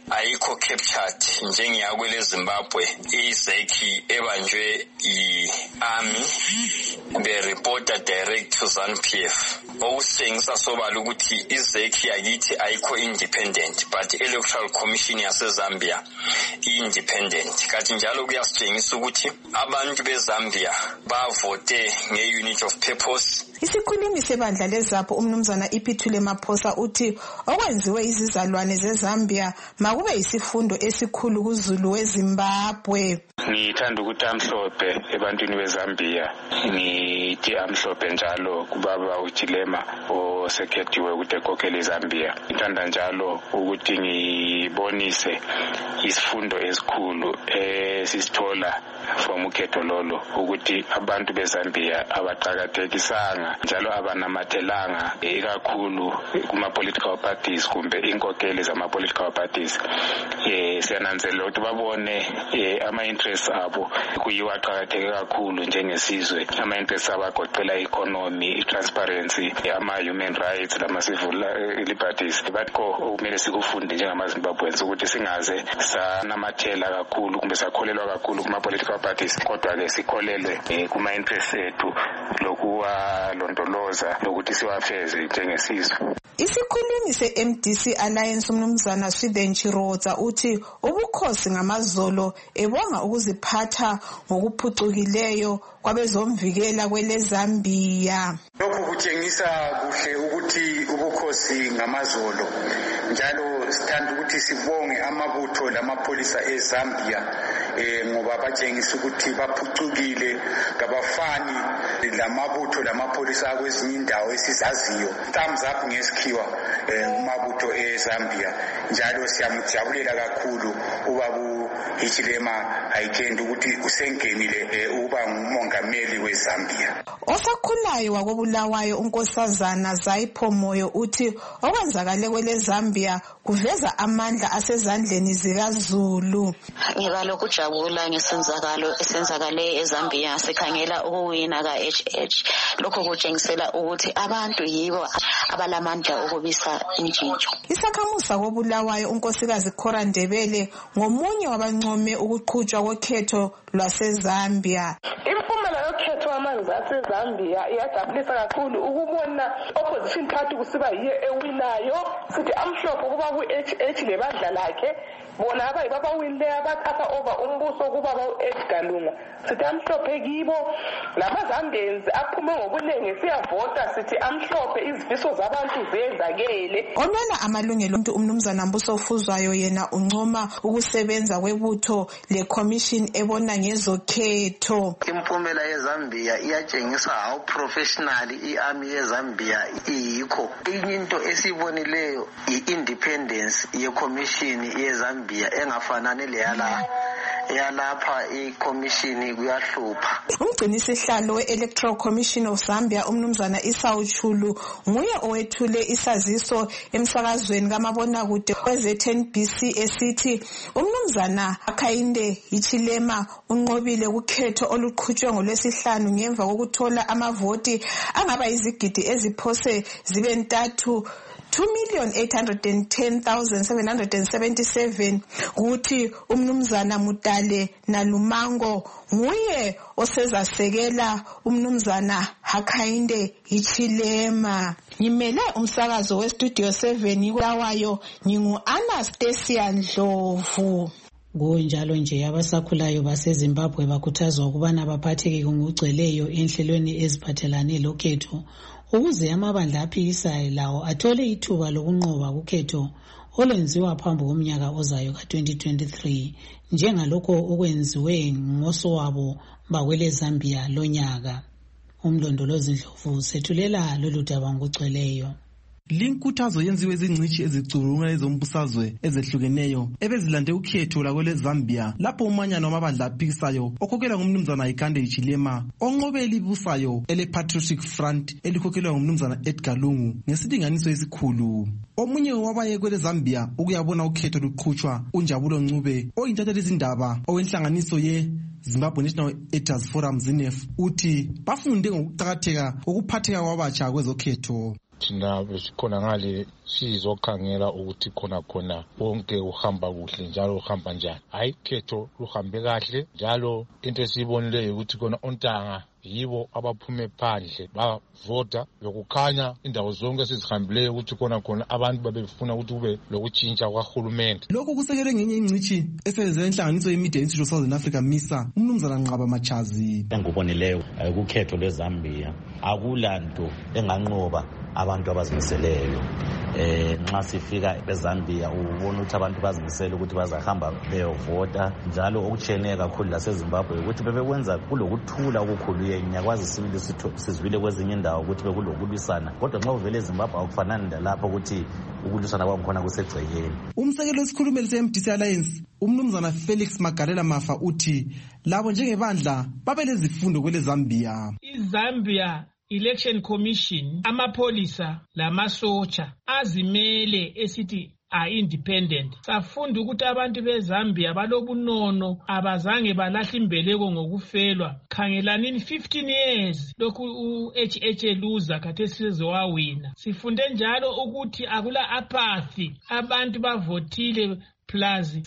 Speaker 23: ayikho captured njengeyakwele Zimbabwe. IZEC ebanjwe i-army bereporta direct to ZANU-PF, okusitshengisa sobala ukuthi iZEC yakithi ayikho independent, but Electoral Commission yaseZambia i-independent. Kanti njalo kuyasitshengisa ukuthi abantu beZambia bavote nge-unity of purpose.
Speaker 22: Isikhulumi sebandla leZAPU umnumzana Iphithule Maphosa uthi okwenziwe izizalwane zeZambia makube isifundo esikhulu kuZulu weZimbabwe.
Speaker 6: Ngithanda ukuthi amhlophe ebantwini beZambia, ngithi amhlophe njalo kubaba uJilema osekhethiwe ukuthi ekhokhele iZambia. Ngithanda njalo ukuthi ngibonise isifundo esikhulu esisithola from ukhetho lolo, ukuthi abantu beZambia abaqhakathekisanga njalo abanamathelanga ikakhulu kuma-political parties kumbe inkokeli zama-political parties. Siyananzelela ukuthi babone ama-interests abo kuyiwa aqhakatheke kakhulu njengesizwe, ama-interests abo agoqela i-economy, i-transparency, ama-human rights nama-civil liberties. Bakho kumele sikufunde njengamaZimbabweans ukuthi singaze sanamathela kakhulu kumbe sakholelwa kakhulu kuma-political parties, kodwa-ke sikholelwe kuma-interests ethu lokuwalondoloza lokuthi siwafeze njengesizwe.
Speaker 22: Isikhulumi se-MDC Alliance umnumzana Sweden Chirodza uthi ubukhosi ngamazolo ebonga ukuziphatha ngokuphucukileyo kwabezomvikela kweleZambia.
Speaker 20: Lokhu kutshengisa kuhle ukuthi ubukhosi ngamazolo, njalo sithanda ukuthi sibonge amabutho lamapholisa eZambia ngoba batshengisa ukuthi baphucukile, kabafani lamabutho lamapholisa kwezinye indawo esizaziyo. Thumbs up ngesikhiwa kumabutho eZambia, njalo siyamjabulela kakhulu ubabu Hichilema Haikendi ukuthi usengenile uba ngumongameli weZambia.
Speaker 22: Osakhulayo wakobulawayo unkosazana Zaipho Moyo uthi okwenzakale kweleZambia kuveza amandla asezandleni zikaZulu.
Speaker 7: Ngibalo kujabula ngesenzakalo esenzakale eZambia, sikhangela ukuwina ka-HH. Lokho kutshengisela ukuthi abantu yibo abalamandla ukubisa intshintsho.
Speaker 22: Isakhamuza kobulawayo unkosikazi Khora Ndebele ngomunye wabancome ukuqhutshwa kokhetho lwaseZambia.
Speaker 8: Impumela yokhetho amanzi aseZambia iyajabulisa kakhulu ukubona opposition party kusiba yiyo ewinayo. Sithi amhlophe kuba ku-HH lebandla lakhe bona abayibo abawinile abathatha over umbuso kuba ba-Edgar Lunga. Sithi amhlophe kibo lamaZambians aphume ngobuningi siyavota, sithi amhlophe izifiso zabantu zenzakele.
Speaker 22: Onwena amalungelo umuntu umnumzana Mbuso Fuzwayo yena uncoma ukusebenza kwebutho le-commission ebona ngezokhetho.
Speaker 24: Impumela yeZambia iyatshengisa how professional i-army yeZambia iyikho. Into esibonileyo i-independence ye-commission yeZambia engafanani leyalapha i-commission kuyahlupha.
Speaker 22: Umgcinisihlalo we-Electoral Commission of Zambia umnumzana Esau Chulu nguye owethule isaziso emsakazweni kamabonakude we-ZNBC esithi umnumzana Hakainde Hichilema unqobile kukhetho oluqhutshwe ngolwesihlanu ngemva kokuthola amavoti angaba izigidi eziphose zibe ntathu 2,810,777 kuthi umnumzana Mutale Nalumango nguye osezasekela umnumzana Hakainde Hichilema. Ngimele umsakazo weStudio 7 kulawayo ngingu-Anastasia Ndlovu.
Speaker 2: Kunjalo nje abasakhulayo baseZimbabwe bakhuthazwa ukubana baphatheke ngokugcweleyo enhlelweni eziphathelane lokhetho ukuze amabandla aphikisayo lawo athole ithuba lokunqoba kukhetho olwenziwa phambi komnyaka ozayo ka-2023 njengalokho okwenziwe ngosowabo bakweleZambia lonyaka. Umlondolozi Ndlovu sethulela lolu daba ngokugcweleyo.
Speaker 25: Linkuthazo yenziwe izingcishi ezicubungula ezombusazwe ezehlukeneyo ebezilande ukhetho lakweleZambia lapho umanyano wamabandla aphikisayo okhokhelwa ngumnumzana Hakainde Hichilema onqobeli busayo ele-Patriotic Front elikhokhelwa ngumnumzana Edgar Lungu ngesilinganiso esikhulu. Omunye wabaye kweleZambia ukuyabona ukhetho luqhutshwa uNjabulo Ncube oyintatheli izindaba owenhlanganiso Zimbabwe National Editors Forum ZNF uthi bafunde ngokuqakatheka kokuphatheka kwabatsha kwezokhetho.
Speaker 21: thina besikhona ngale sizokhangela ukuthi khona bonke uhamba kuhle njalo uhamba njani. Hayi ukhetho luhambe kahle njalo into esiyibonileyo ukuthi khona ontanga yibo abaphume phandle bavota lokukhanya indawo zonke esizihambileyo ukuthi khona abantu babefuna ukuthi kube lokutshintsha kwahulumende.
Speaker 25: Lokhu kusekelwe ngenye ingcithi esebenzela inhlanganiso ye-Media Institute of Southern Africa MISA, umnumzana Nqaba Machazi.
Speaker 4: Enguboneleyo kukhetho lweZambia akulanto enganqoba abantu abazimiseleyo. Nxa sifika eZambia ubona ukuthi abantu bazimisele ukuthi bazahamba beyovota, njalo okutsheneye kakhulu laseZimbabwe ukuthi bebekwenza kulokuthula okukhulu. Ngiyakwazi sibili sizwile kwezinye indawo ukuthi bekulokulwisana, kodwa nxa uvele eZimbabwe akufanani lalapho ukuthi ukulwisana kwakhona kusegcekeni.
Speaker 25: Umsekeli wesikhulumeli se-MDC Alliance umnumzana Felix Magalela Mafa uthi labo njengebandla babelezifundo kwele Zambia.
Speaker 3: iZambia Election Commission, amapolisa lamasotsha azimele esithi independent. Safunda ukuthi abantu beZambia balobunono abazange balahla imbeleko ngokufelwa. Khangelanini 15 years lokhu uHH eluza khathesi sezowawina. Sifunde njalo ukuthi akula apathy, abantu bavotile plus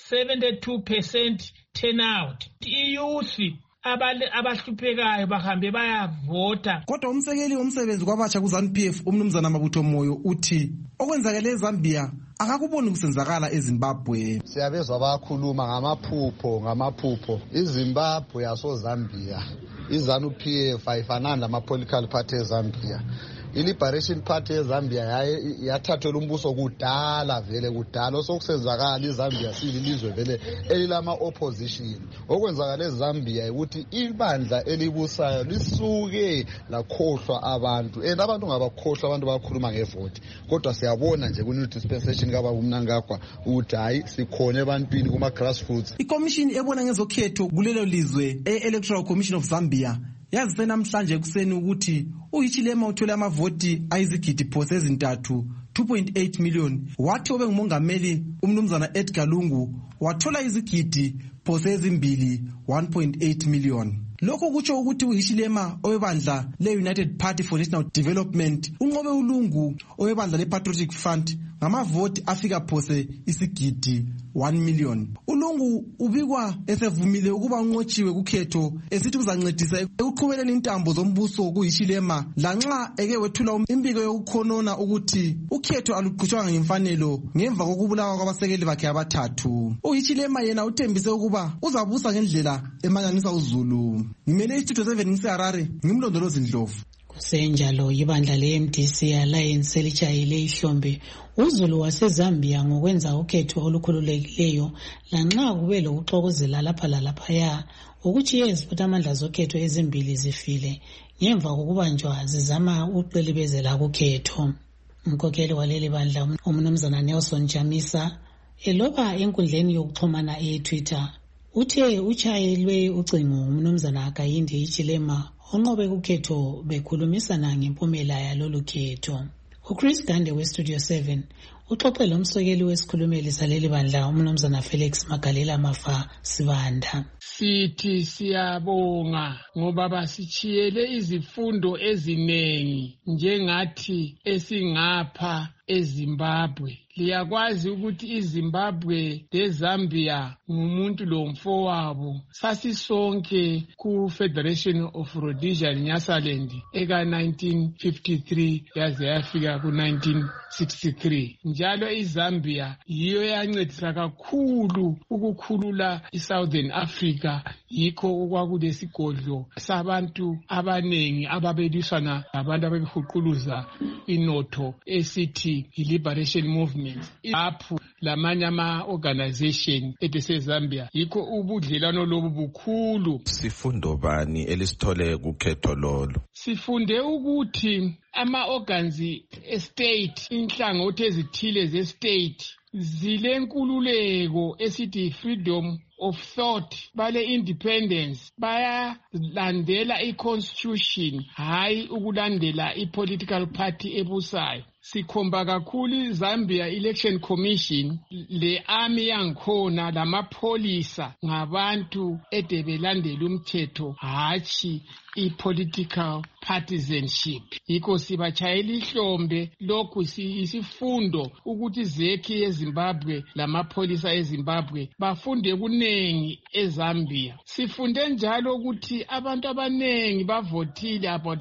Speaker 3: 72% turnout. Iyouth abahluphekayo bahambe bayavota.
Speaker 25: Kodwa umsekeli womsebenzi kwabatsha kuZANU-PF umnumzana Mabutho Moyo uthi okwenzakele eZambia akakuboni kusenzakala eZimbabwe.
Speaker 5: Siyabezwa bakhuluma ngamaphupho. iZimbabwe yasoZambia, iZANU-PF ayifanani lama-political party eZambia. I-Liberation Party eZambia yathathelwa umbuso kudala osokusenzakala iZambia sililizwe vele elilama-opposition. Okwenzakala eZambia ukuthi ibandla elibusayo lisuke lakhohlwa abantu, and abantu ngabakhohlwa abantu bakhuluma ngevoti, kodwa siyabona nje kuni dispensation kaba kumnankagwa ukuthi hayi sikhona ebantwini kuma-grassroots.
Speaker 25: Ikomishini ebona ngezokhetho kulelo lizwe e-Electoral Commission of Zambia yazise namhlanje ekuseni ukuthi uHichilema uthole amavoti ayizigidi phose ezintathu 2.8 million, wathi obe ngumongameli umnumzana Edgar Lungu wathola izigidi phose ezimbili 1.8 million. Lokho kutsho ukuthi uHichilema owebandla le-United Party for National Development unqobe uLungu owebandla le-Patriotic Front ngamavoti afika phose isigidi 1 million. uLungu ubikwa esevumile ukuba unqotshiwe kukhetho esithi uzancedisa ekuqhubeleni intambo zombuso kuHichilema lanxa eke wethula imbiko yokukhonona ukuthi ukhetho aluqhutshwanga ngemfanelo ngemva kokubulawa kwabasekeli bakhe abathathu. uHichilema yena uthembise ukuba uzabusa ngendlela emanyanisa uZulu. Ngimele iStudio 7 ngiseHarare, ngimlondolozi Ndlovu.
Speaker 2: Kusenjalo ibandla le-MDC Alliance elitshayile ihlombe uZulu waseZambia ngokwenza ukhetho olukhululekileyo lanxa kube lokuxokozela lapha lalaphaya ukuthi yeziphatha amandla zokhetho ezimbili zifile ngemva kokubanjwa zizama ukuqilibezela kukhetho. Umkhokheli waleli bandla umnumzana Nelson Chamisa eloba enkundleni yokuxhumana eTwitter uthe utshayelwe ucingo umnumzana Hakainde Hichilema onqobe kukhetho bekhulumisana ngempumela yalolu khetho. uChris Gande weStudio 7 uxoxele umsekeli wesikhulumeli saleli bandla umnumzana Felix Magalela Mafa Sibanda.
Speaker 3: Sithi siyabonga ngoba basichiyele izifundo ezinengi njengathi esingapha eZimbabwe. Liyakwazi ukuthi iZimbabwe leZambia ngumuntu lomfowabo. Sasisonke ku Federation of Rhodesian Nyasaland eka 1953 yaze yafika ku 1963. Njalo iZambia yiyo yancedisa kakhulu ukukhulula iSouthern Africa, yikho okwakulesigodlo sabantu abanengi ababeliswana labantu ababehuquluza inotho esithi i-Liberation Movement. Apho lamanye ama-organization eseZambia yikho ubudlelwano lobu bukhulu.
Speaker 9: Sifundo bani elisithole kukhetho lolo?
Speaker 3: Sifunde ukuthi ama-organs estate, inhlangothi ezithile ze-state zilenkululeko esithi freedom of thought, bale independence, bayalandela i-constitution, hayi ukulandela i-political party ebusayo.
Speaker 10: sikhomba kakhulu Zambia Election Commission le army yangikhona lamapholisa ngabantu edebelandela umthetho hachi i-political partisanship. Yikho sibachayela ihlombe lokhu isifundo ukuthi zekhi eZimbabwe lamapholisa eZimbabwe bafunde kunengi eZambia. Sifunde njalo ukuthi abantu abanengi bavotile, about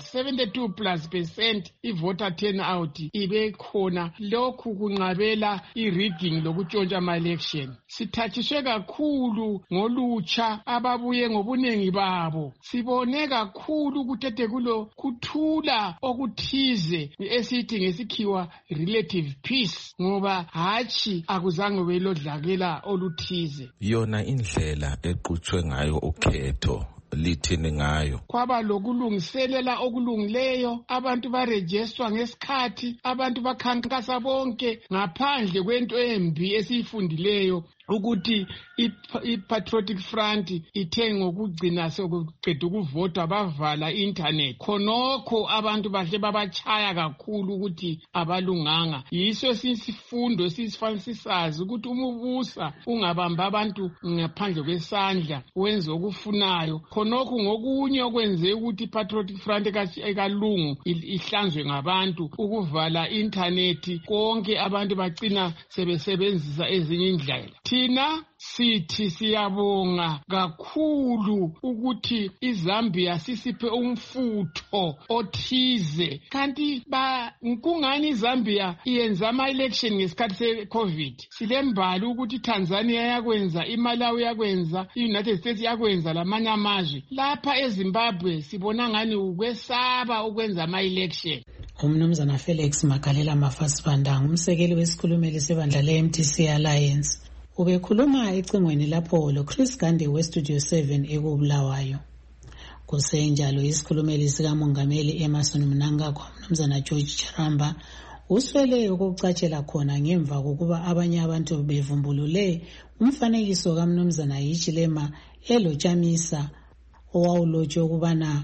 Speaker 10: 72+% i-voter turnout ibe khona. Lokhu kunqabela i-rigging lokutshontsha ama-election. Sithathiswe kakhulu ngolutsha ababuye ngobunengi babo. Sibone kakhulu ukuthi kulo kuthula okuthize esithi ngesikhiwa relative peace, ngoba hachi akuzange belodlakela oluthize.
Speaker 9: Yona indlela eqhutshwe ngayo ukhetho lithini ngayo?
Speaker 10: Kwaba lokulungiselela okulungileyo, abantu barejistwa ngesikhathi, abantu bakhankasa bonke ngaphandle kwento embi esiyifundileyo ukuthi i-Patriotic Front ithe ngokugcina sokuqeda ukuvota bavala internet. Khonokho abantu bahle babachaya kakhulu ukuthi abalunganga. Yiso sisifundo sisifanele sisazi ukuthi umubusa ungabamba abantu ngaphandle kwesandla wenze okufunayo. Khonokho ngokunye okwenze ukuthi i-Patriotic Front ekalungu ihlanzwe ngabantu, ukuvala internet konke abantu bagcina sebesebenzisa ezinye indlela. Thina sithi siyabonga kakhulu ukuthi iZambia sisiphe umfutho othize, kanti kungani iZambia iyenza ama-election ngesikhathi se-COVID? Silembali ukuthi Tanzania yakwenza, iMalawi yakwenza, i-United States yakwenza lamanye amazwe. Lapha eZimbabwe sibona ngani ukwesaba ukwenza ama-election.
Speaker 2: Umnumzana Felix Magalela Mafasibanda, umsekeli wesikhulumeli sebandla le-MTC Alliance, ubekhuluma ecingweni lapho lo Chris Gande weStudio 7 ekubulawayo. Kusenjalo isikhulumeli sikamongameli Emerson Mnangagwa, umnumzana George Charamba, uswele ukucatshela khona ngemva kokuba abanye abantu bevumbulule umfanekiso kaMnumzana Hichilema elochamisa owawulotshwe ukubana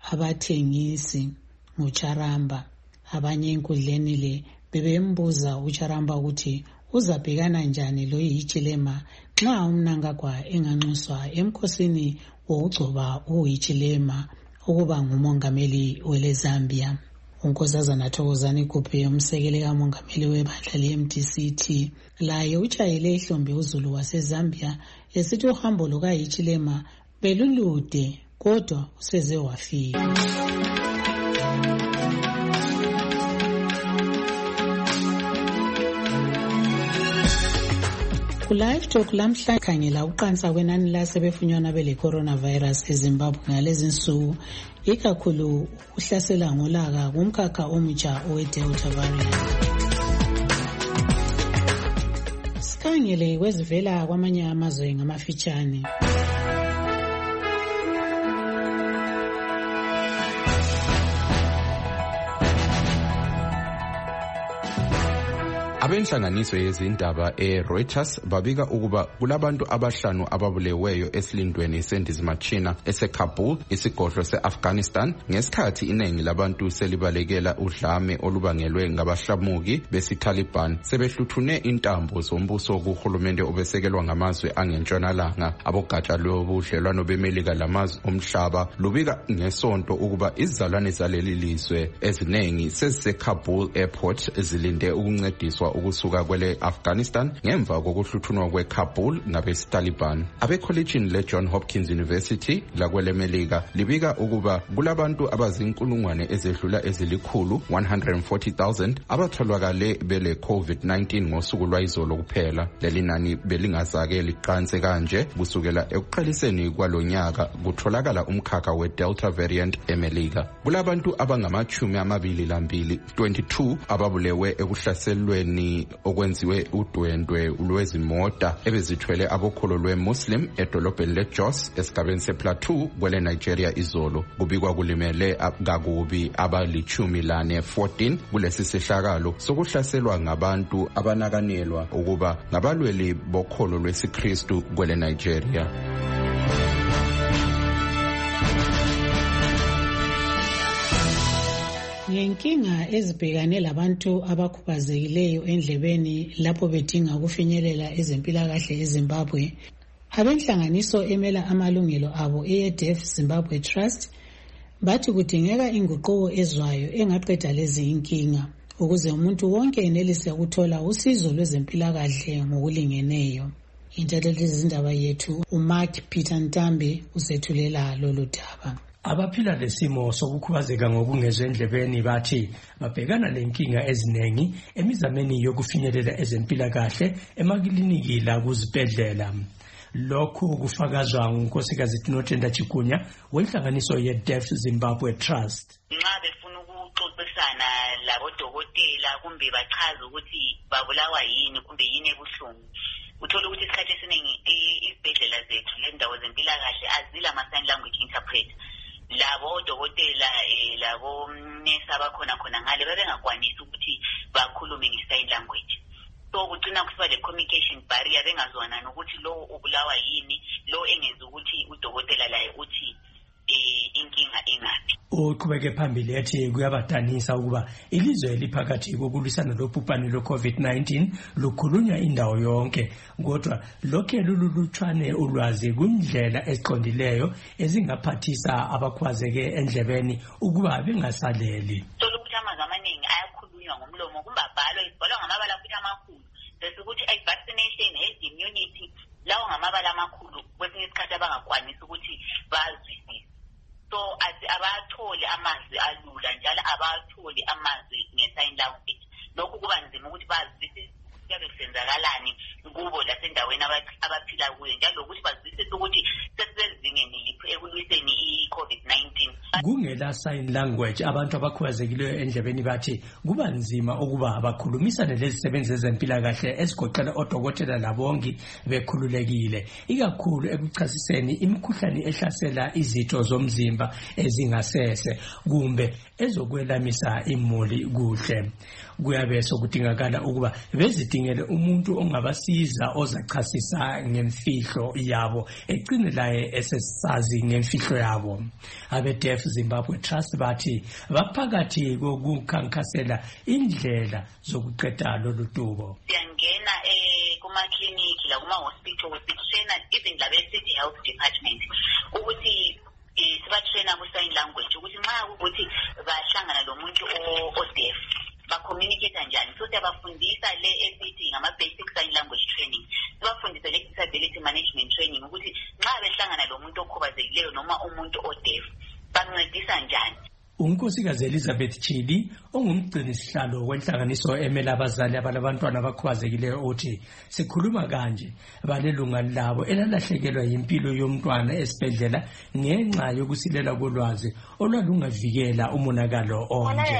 Speaker 2: abathengisi nguCharamba. Abanye enkundleni le bebembuza uCharamba ukuthi uzabhekana njani lo Hichilema nxa uMnangagwa enganxuswa emkhosini wokugcoba uHichilema ukuba ngumongameli weleZambia. Unkosazana Thokozani Kuphe, umsekeli kamongameli webandla le-MTCT, laye utshayele ihlombe uZulu waseZambia esithi uhambo lukaHichilema belulude kodwa useze wafika. Live Talk lamhla khangela uqansa kwenani lasebefunyanwa bele coronavirus eZimbabwe ngalezi nsuku, ikakhulu uhlasela ngolaka kumkhakha omutsha owe-Delta variant. Sikhangele kwezivela kwamanye amazwe ngamafitshane.
Speaker 9: Abenhlanganiso yezindaba Reuters babika ukuba kulabantu abahlanu ababuleweyo esilindweni sendizimachina eseKabul, isigodlo seAfghanistan, ngesikhathi iningi labantu selibalekela udlame olubangelwe ngabahlamuki besiTaliban sebehluthune intambo zombuso kuhulumende obesekelwa ngamazwe angentshonalanga. Abogatsha lobudlelwano beMelika lamazwe omhlaba lubika ngesonto ukuba izizalwane zaleli lizwe eziningi seziseKabul airport zilinde ukuncediswa ukusuka kwele Afghanistan ngemva kokuhluthunwa kweKabul ngabesiTaliban. Abekholejini leJohn Hopkins University lakwele Melika libika ukuba kulabantu abazinkulungwane ezedlula ezilikhulu 140,000 abatholakale bele COVID-19 ngosuku lwayizolo kuphela. Leli nani belingazake liqanse kanje kusukela ekuqaliseni kwalonyaka kutholakala umkhakha weDelta variant eMelika. Kulabantu abangama-22 22 ababulewe ekuhlaselweni okwenziwe udwendwe lwezimota ebezithwele abokholo lwe-Muslim edolobheni leJos esigabeni sePlateau kwele Nigeria izolo. Kubikwa kulimele kakubi abali-14 kulesi sehlakalo sokuhlaselwa ngabantu abanakanelwa ukuba ngabalweli bokholo lwesiKristu kwele Nigeria.
Speaker 2: ngenkinga ezibhekane labantu abakhubazekileyo endlebeni lapho bedinga ukufinyelela ezempilakahle eZimbabwe, abenhlanganiso emela amalungelo abo eDeaf Zimbabwe Trust bathi kudingeka inguquko ezwayo engaqeda lezi inkinga ukuze umuntu wonke enelise ukuthola usizo lwezempilakahle ngokulingeneyo. Intatheli zindaba yethu uMark Peter Ntambi usethulela lolu daba.
Speaker 11: Abaphila lesimo sokukhubazeka ngokungezwa endlebeni bathi babhekana lenkinga eziningi emizameni yokufinyelela ezempilakahle emakliniki la kuzibhedlela. Lokhu kufakazwa ngunkosikazi Tinotenda Chikunya wenhlanganiso yeDeaf Zimbabwe Trust.
Speaker 12: Nxa befuna ukuxoxisana labodokotela kumbe bachaze ukuthi babulawa yini kumbe yini ebuhlungu, uthola ukuthi isikhathi esiningi izibhedlela zethu lendawo zempilakahle azila ama-sign language interpreter. Labo odokotela labo nesi abakhona ngale bebengakwanisi ukuthi bakhulume nge-sign language. So kugcina kusiba le communication barrier, bengazwana nokuthi lo ubulawa yini, lo engeza ukuthi udokotela laye uthi inkinga ingaphi.
Speaker 11: Uqhubeke phambili ethi kuyabadanisa ukuba ilizwe liphakathi kokulwisana lobhubhane lwe-COVID-19 lukhulunywa indawo yonke, kodwa lokhe lulutshwane ulwazi kundlela eziqondileyo ezingaphathisa abakhubazeke endlebeni ukuba bengasaleli.
Speaker 12: Thola ukuthi amazwi amaningi ayakhulunywa ngomlomo kumbe abhalwa izibhalwa ngamabala futhi amakhulu, bese ukuthi vaccination, immunity, lawo ngamabala amakhulu kwesinye isikhathi abangakwanisi ukuthi bazwisise. So abatholi amazwi alula njalo abatholi amazwi nge-sign language. Lokhu kuba nzima ukuthi bazwisise kuyabe kusenzakalani kubo lasendaweni abaphila kuyo, njalo ukuthi bazwisise ukuthi sesizingeni liphi ekulwiseni i-COVID-19.
Speaker 11: Kungela sign language abantu abakhubazekileyo endlebeni bathi kuba nzima ukuba bakhulumisane lezisebenzi zezempilakahle ezigoqela odokotela labongi bekhululekile, ikakhulu ekuchasiseni imikhuhlane ehlasela izitho zomzimba ezingasese kumbe ezokwelamisa imuli kuhle. Kuyabe sokudingakala ukuba bezidingele umuntu ongabasiza ozachasisa ngemfihlo yabo, egcine laye esesazi ngemfihlo yabo. AbeDeaf Zimbabwe Trust bathi baphakathi kokukhankasela indlela zokuqeda lolu dubo.
Speaker 12: Siyangena kumakliniki la kuma-hospital sitraina even labe-city health department ukuthi sibatraina ku-sign language ukuthi nxa ukuthi bahlangana lo muntu o-deaf ba-communicate njani. So siyabafundisa le esithi ngama-basic sign language training, sibafundise le disability management training ukuthi nxa behlangana lo muntu okhubazekileyo noma umuntu o-deaf bancedisa njani.
Speaker 11: Unkosikazi Elizabeth Chili ongumgcini sihlalo wenhlanganiso emela abazali abalabantwana abakhubazekileyo uthi sikhuluma kanje balelunga labo elalahlekelwa yimpilo yomntwana esibhedlela ngenxa yokusilela kolwazi olwalungavikela umonakalo onje.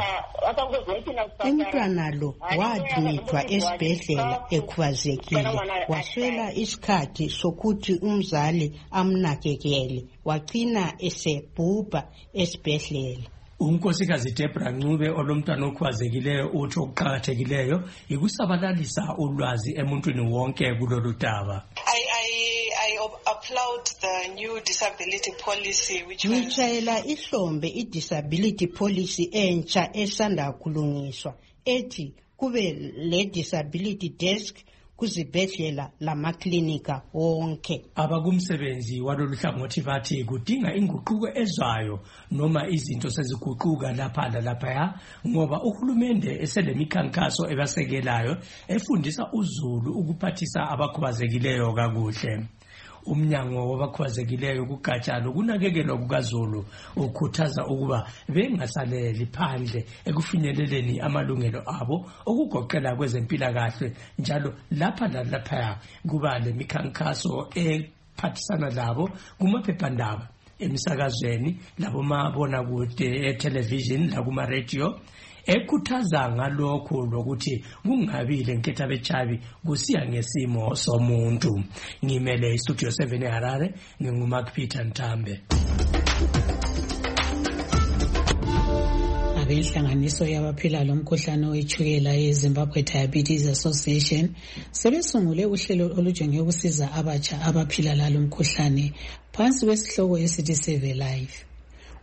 Speaker 13: Umntwana lo wadlithwa esibhedlela ekhubazekile, waswela isikhathi sokuthi umzali amnakekele, wagcina esebhubha esibhedlela.
Speaker 11: Unkosikazi Deborah Ncube olomntwana okhubazekileyo uthi okuqakathekileyo ikusabalalisa ulwazi emuntwini wonke kulolu daba.
Speaker 14: I applaud the new disability policy which was
Speaker 13: ngitshayela ihlombe i-disability policy entsha esanda kulungiswa ethi kube le disability desk kuzibhedlela lamaklinika wonke.
Speaker 11: Abakumsebenzi walolu hlangothi bathi kudinga inguquko ezwayo noma izinto seziguquka lapha laphaya ngoba uhulumende eselemikhankaso ebasekelayo efundisa uzulu ukuphathisa abakhubazekileyo kakuhle. Umnyango wabakhubazekileyo kugatsha lokunakekelwa kukaZulu ukhuthaza ukuba bengasaleli phandle ekufinyeleleni amalungelo abo okugoqela kwezempilakahle, njalo lapha lapha kuba lemikhankaso ephathisana labo kumaphephandaba, emisakazweni, labomabonakude, etelevision, lakuma-radio, ekhuthaza ngalokho lokuthi kungabi lenketha bechabi kusiya ngesimo somuntu. Ngimele istudio 7 eHarare, nginguMark Peter Ntambe.
Speaker 2: Abenhlanganiso yabaphila lomkhuhlane wetshukela yeZimbabwe Diabetes Association sebesungule uhlelo olujonge ukusiza abatsha abaphila lalo mkhuhlane phansi kwesihloko esithi Save a Life.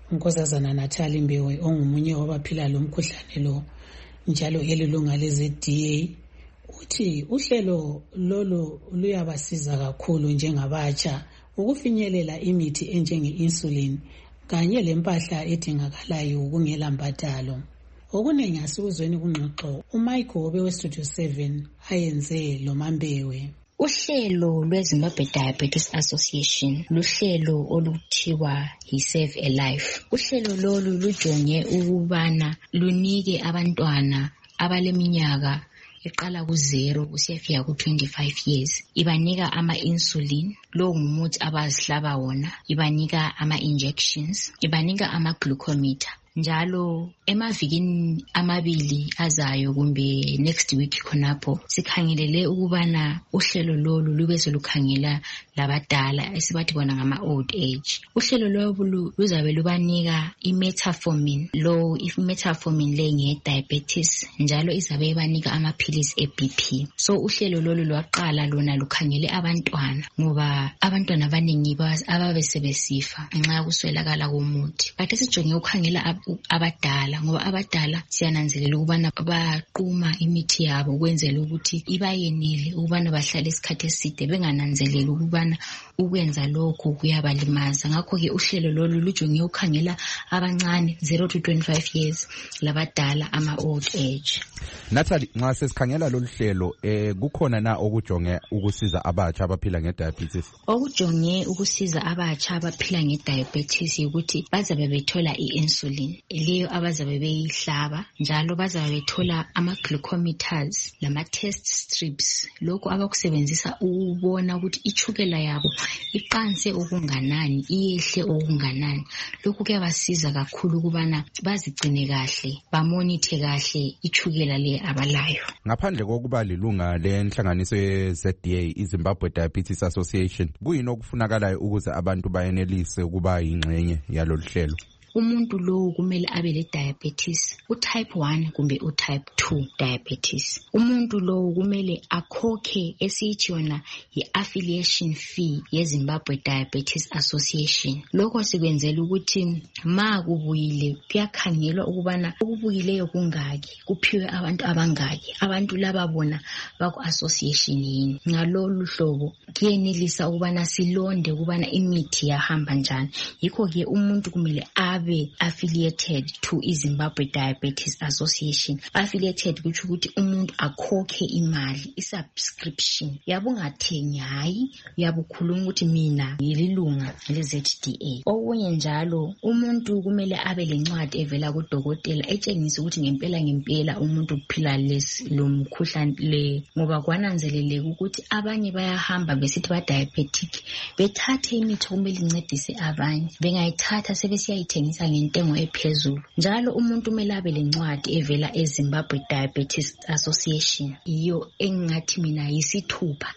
Speaker 2: unkosazana Natali Mbewe ongumunye wabaphila lo mkhuhlane lo njalo elilunga leZDA uthi uhlelo lolo luyabasiza kakhulu njengabatsha ukufinyelela imithi enjenge-insulin kanye lempahla edingakalayo kungela mbadalo. Okuningi asikuzweni kungxoxo uMichael Obe weStudio 7 ayenze lo Mambewe.
Speaker 1: Uhlelo lweZimbabwe Diabetes Association luhlelo oluthiwa Save a Life. Uhlelo lolu lujonge ukubana lunike abantwana abaleminyaka eqala ku0 kusiyafika ku25 years. Ibanika ama-insulin, lo ngumuthi abazihlaba wona, ibanika ama-injections, ibanika ama-glucometer. Njalo emavikini amabili azayo kumbe next week khonapho sikhangelele ukubana uhlelo lolu lube selukhangela labadala esibathi bona ngama old age. Uhlelo lolu luzabe lubanika imetformin. Lo imetformin le nge diabetes njalo izabe ibanika amaphilisi eBP. So uhlelo lolu lwaqala lona lukhangele abantwana ngoba abantwana abaningi ababe sebesifa nxa kuswelakala komuthi. Kade sijonge ukukhangela abadala ngoba abadala siyananzelela ukubana baquma imithi yabo ukwenzela ukuthi ibayenele ukubana bahlale isikhathi eside bengananzelela ukubana ukwenza lokho kuyabalimaza. Ngakho ke uhlelo lolu lujonge ukukhangela abancane 0 to 25 years labadala ama old age.
Speaker 15: Natali, nxa sesikhangela lolu hlelo kukhona na okujonge ukusiza abatsha abaphila ngediabetes?
Speaker 1: Okujonge ukusiza abatsha abaphila ngediabetes ukuthi bazabe bethola i-insulin leyo abazabe beyihlaba, njalo bazabe bethola ama-glucometers lama-test strips, lokho abakusebenzisa ukubona ukuthi ichukela yabo iqanse okunganani, iyehle okunganani. Lokhu kuyabasiza kakhulu ukubana bazigcine kahle, bamonithe kahle ichukela le abalayo.
Speaker 15: Ngaphandle kokuba lilunga lenhlanganiso ye-ZDA, iZimbabwe Diabetes Association, kuyini okufunakalayo ukuze abantu bayenelise ukuba yingxenye yalolu hlelo?
Speaker 1: Umuntu lo kumele abe le diabetes, utype 1 kumbe utype 2 diabetes. Umuntu lo kumele akhokhe esithi yona yi-affiliation fee yeZimbabwe Diabetes Association. Lokho sikwenzela ukuthi ma kubuyile kuyakhangelwa ukubana okubuyileyo kungaki, kuphiwe abantu abangaki, abantu laba bona baku-association yini. Ngalolu hlobo kuyenelisa ukubana silonde ukubana imithi yahamba njani. Yikho ke umuntu kumele abe affiliated to iZimbabwe Diabetes Association. Affiliated kutsho ukuthi umuntu akhokhe imali, i-subscription. Yabo ungathengi, hayi uyabukhuluma ukuthi mina ngililunga le-ZDA. Okunye njalo umuntu kumele abe lencwadi evela kudokotela etshengisa ukuthi ngempela umuntu uphila lo mkhuhlane le, ngoba kwananzeleleka ukuthi abanye bayahamba besithi ba diabetic bethathe imithi kumele incedise abanye, bengayithatha sebesiyayithengisa ngentengo ephezulu. Njalo umuntu kumele abe lencwadi evela eZimbabwe Diabetes Association. Iyo engathi mina yisithupha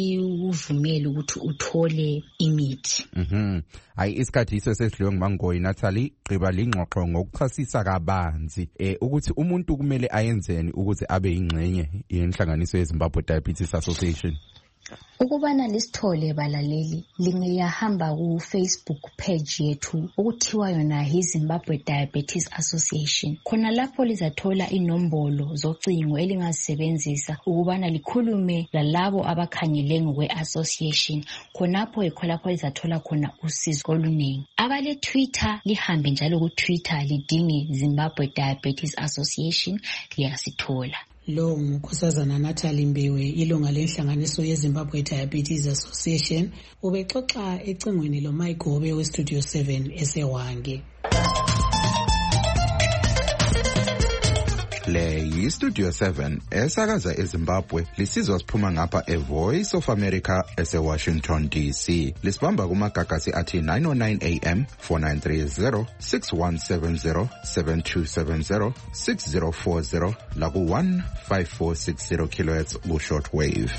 Speaker 1: esivumela ukuthi uthole imithi.
Speaker 15: Hayi isikhathi iso sesidliwe nguMangoyi. Natali, gqiba lingxoxo ngokuchasisa kabanzi ukuthi umuntu kumele ayenzeni ukuze abe yingxenye yenhlanganiso yeZimbabwe Diabetes Association.
Speaker 1: Ukubana lisithole balaleli, lingiyahamba ku Facebook page yethu ukuthiwa yona iZimbabwe Diabetes Association. Khona lapho lizathola inombolo zocingo elingazisebenzisa ukubana likhulume lalabo abakhangele ngokwe-association. Khonapho yikho lapho lizathola khona usizo oluningi. Abale Twitter lihambe njalo ku Twitter lidinge Zimbabwe Diabetes Association, liyasithola.
Speaker 2: Lo ngunkosazana Natali Mbewe, ilunga lenhlanganiso yeZimbabwe Diabetes Association, ubexoxa ecingweni loMichael Obe weStudio 7 eseWange.
Speaker 15: Le yiStudio 7 esakaza eZimbabwe, lisizwa siphuma ngapha eVoice of America eseWashington DC. Lisibamba kumagagasi athi 909 AM, 4930, 6170, 7270, 6040 laku 15460 kHz ku shortwave.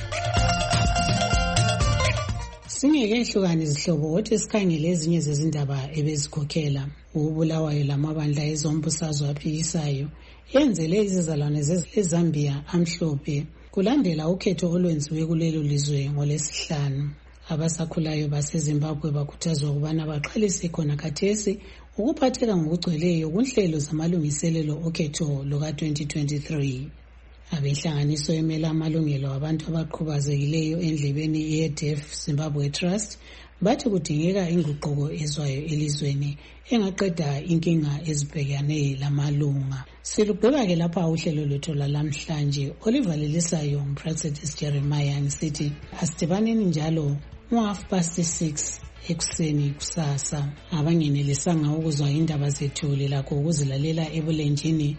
Speaker 2: Singeke hlukane izihlobo wothi sikhangele ezinye zezindaba ebezikhokhela. Ubulawayo lamabandla ezombusazwe aphikisayo yenzele izizalwane zeZambia amhlophe kulandela ukhetho olwenziwe kulelo lizwe ngolesihlanu. Abasakhulayo baseZimbabwe bakhuthazwa ukubana baqalise khona khathesi ukuphatheka ngokugcweleyo kunhlelo zamalungiselelo okhetho luka-2023. Abenhlanganiso emela amalungelo abantu abaqhubazekileyo endlebeni ye-Deaf Zimbabwe Trust bathi kudingeka inguquko ezwayo elizweni engaqeda inkinga ezibhekane lamalunga. Silubheka-ke lapha uhlelo lwethu lalamhlanje olivalelisayo nguPractice Jeremiah ngisithi asidibaneni njalo ngo-6:30 ekuseni kusasa. Abangenelisanga ukuzwa indaba zethu lilakho ukuzilalela ebulenjini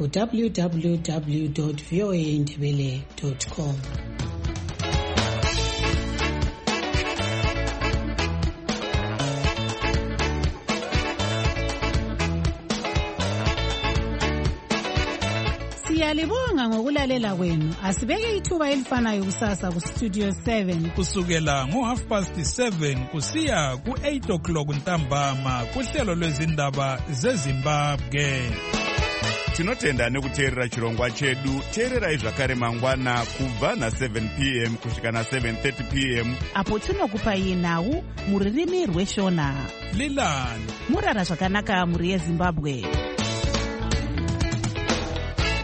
Speaker 2: www.voaindebele.com.
Speaker 16: Siyalibonga ngokulalela kwenu. Asibeke ithuba elifanayo kusasa ku Studio 7
Speaker 17: kusukela ngo-7:30 kusiya ku-8 ntambama kuhlelo lwezindaba zeZimbabwe.
Speaker 18: Tinotenda nekuteerera chirongwa chedu. Teererai zvakare mangwana kubva na7 p.m. kusvika na7:30 p.m.
Speaker 16: apo tinokupai nhau mururimi rweshona.
Speaker 17: Lilani
Speaker 16: murara zvakanaka muri yeZimbabwe.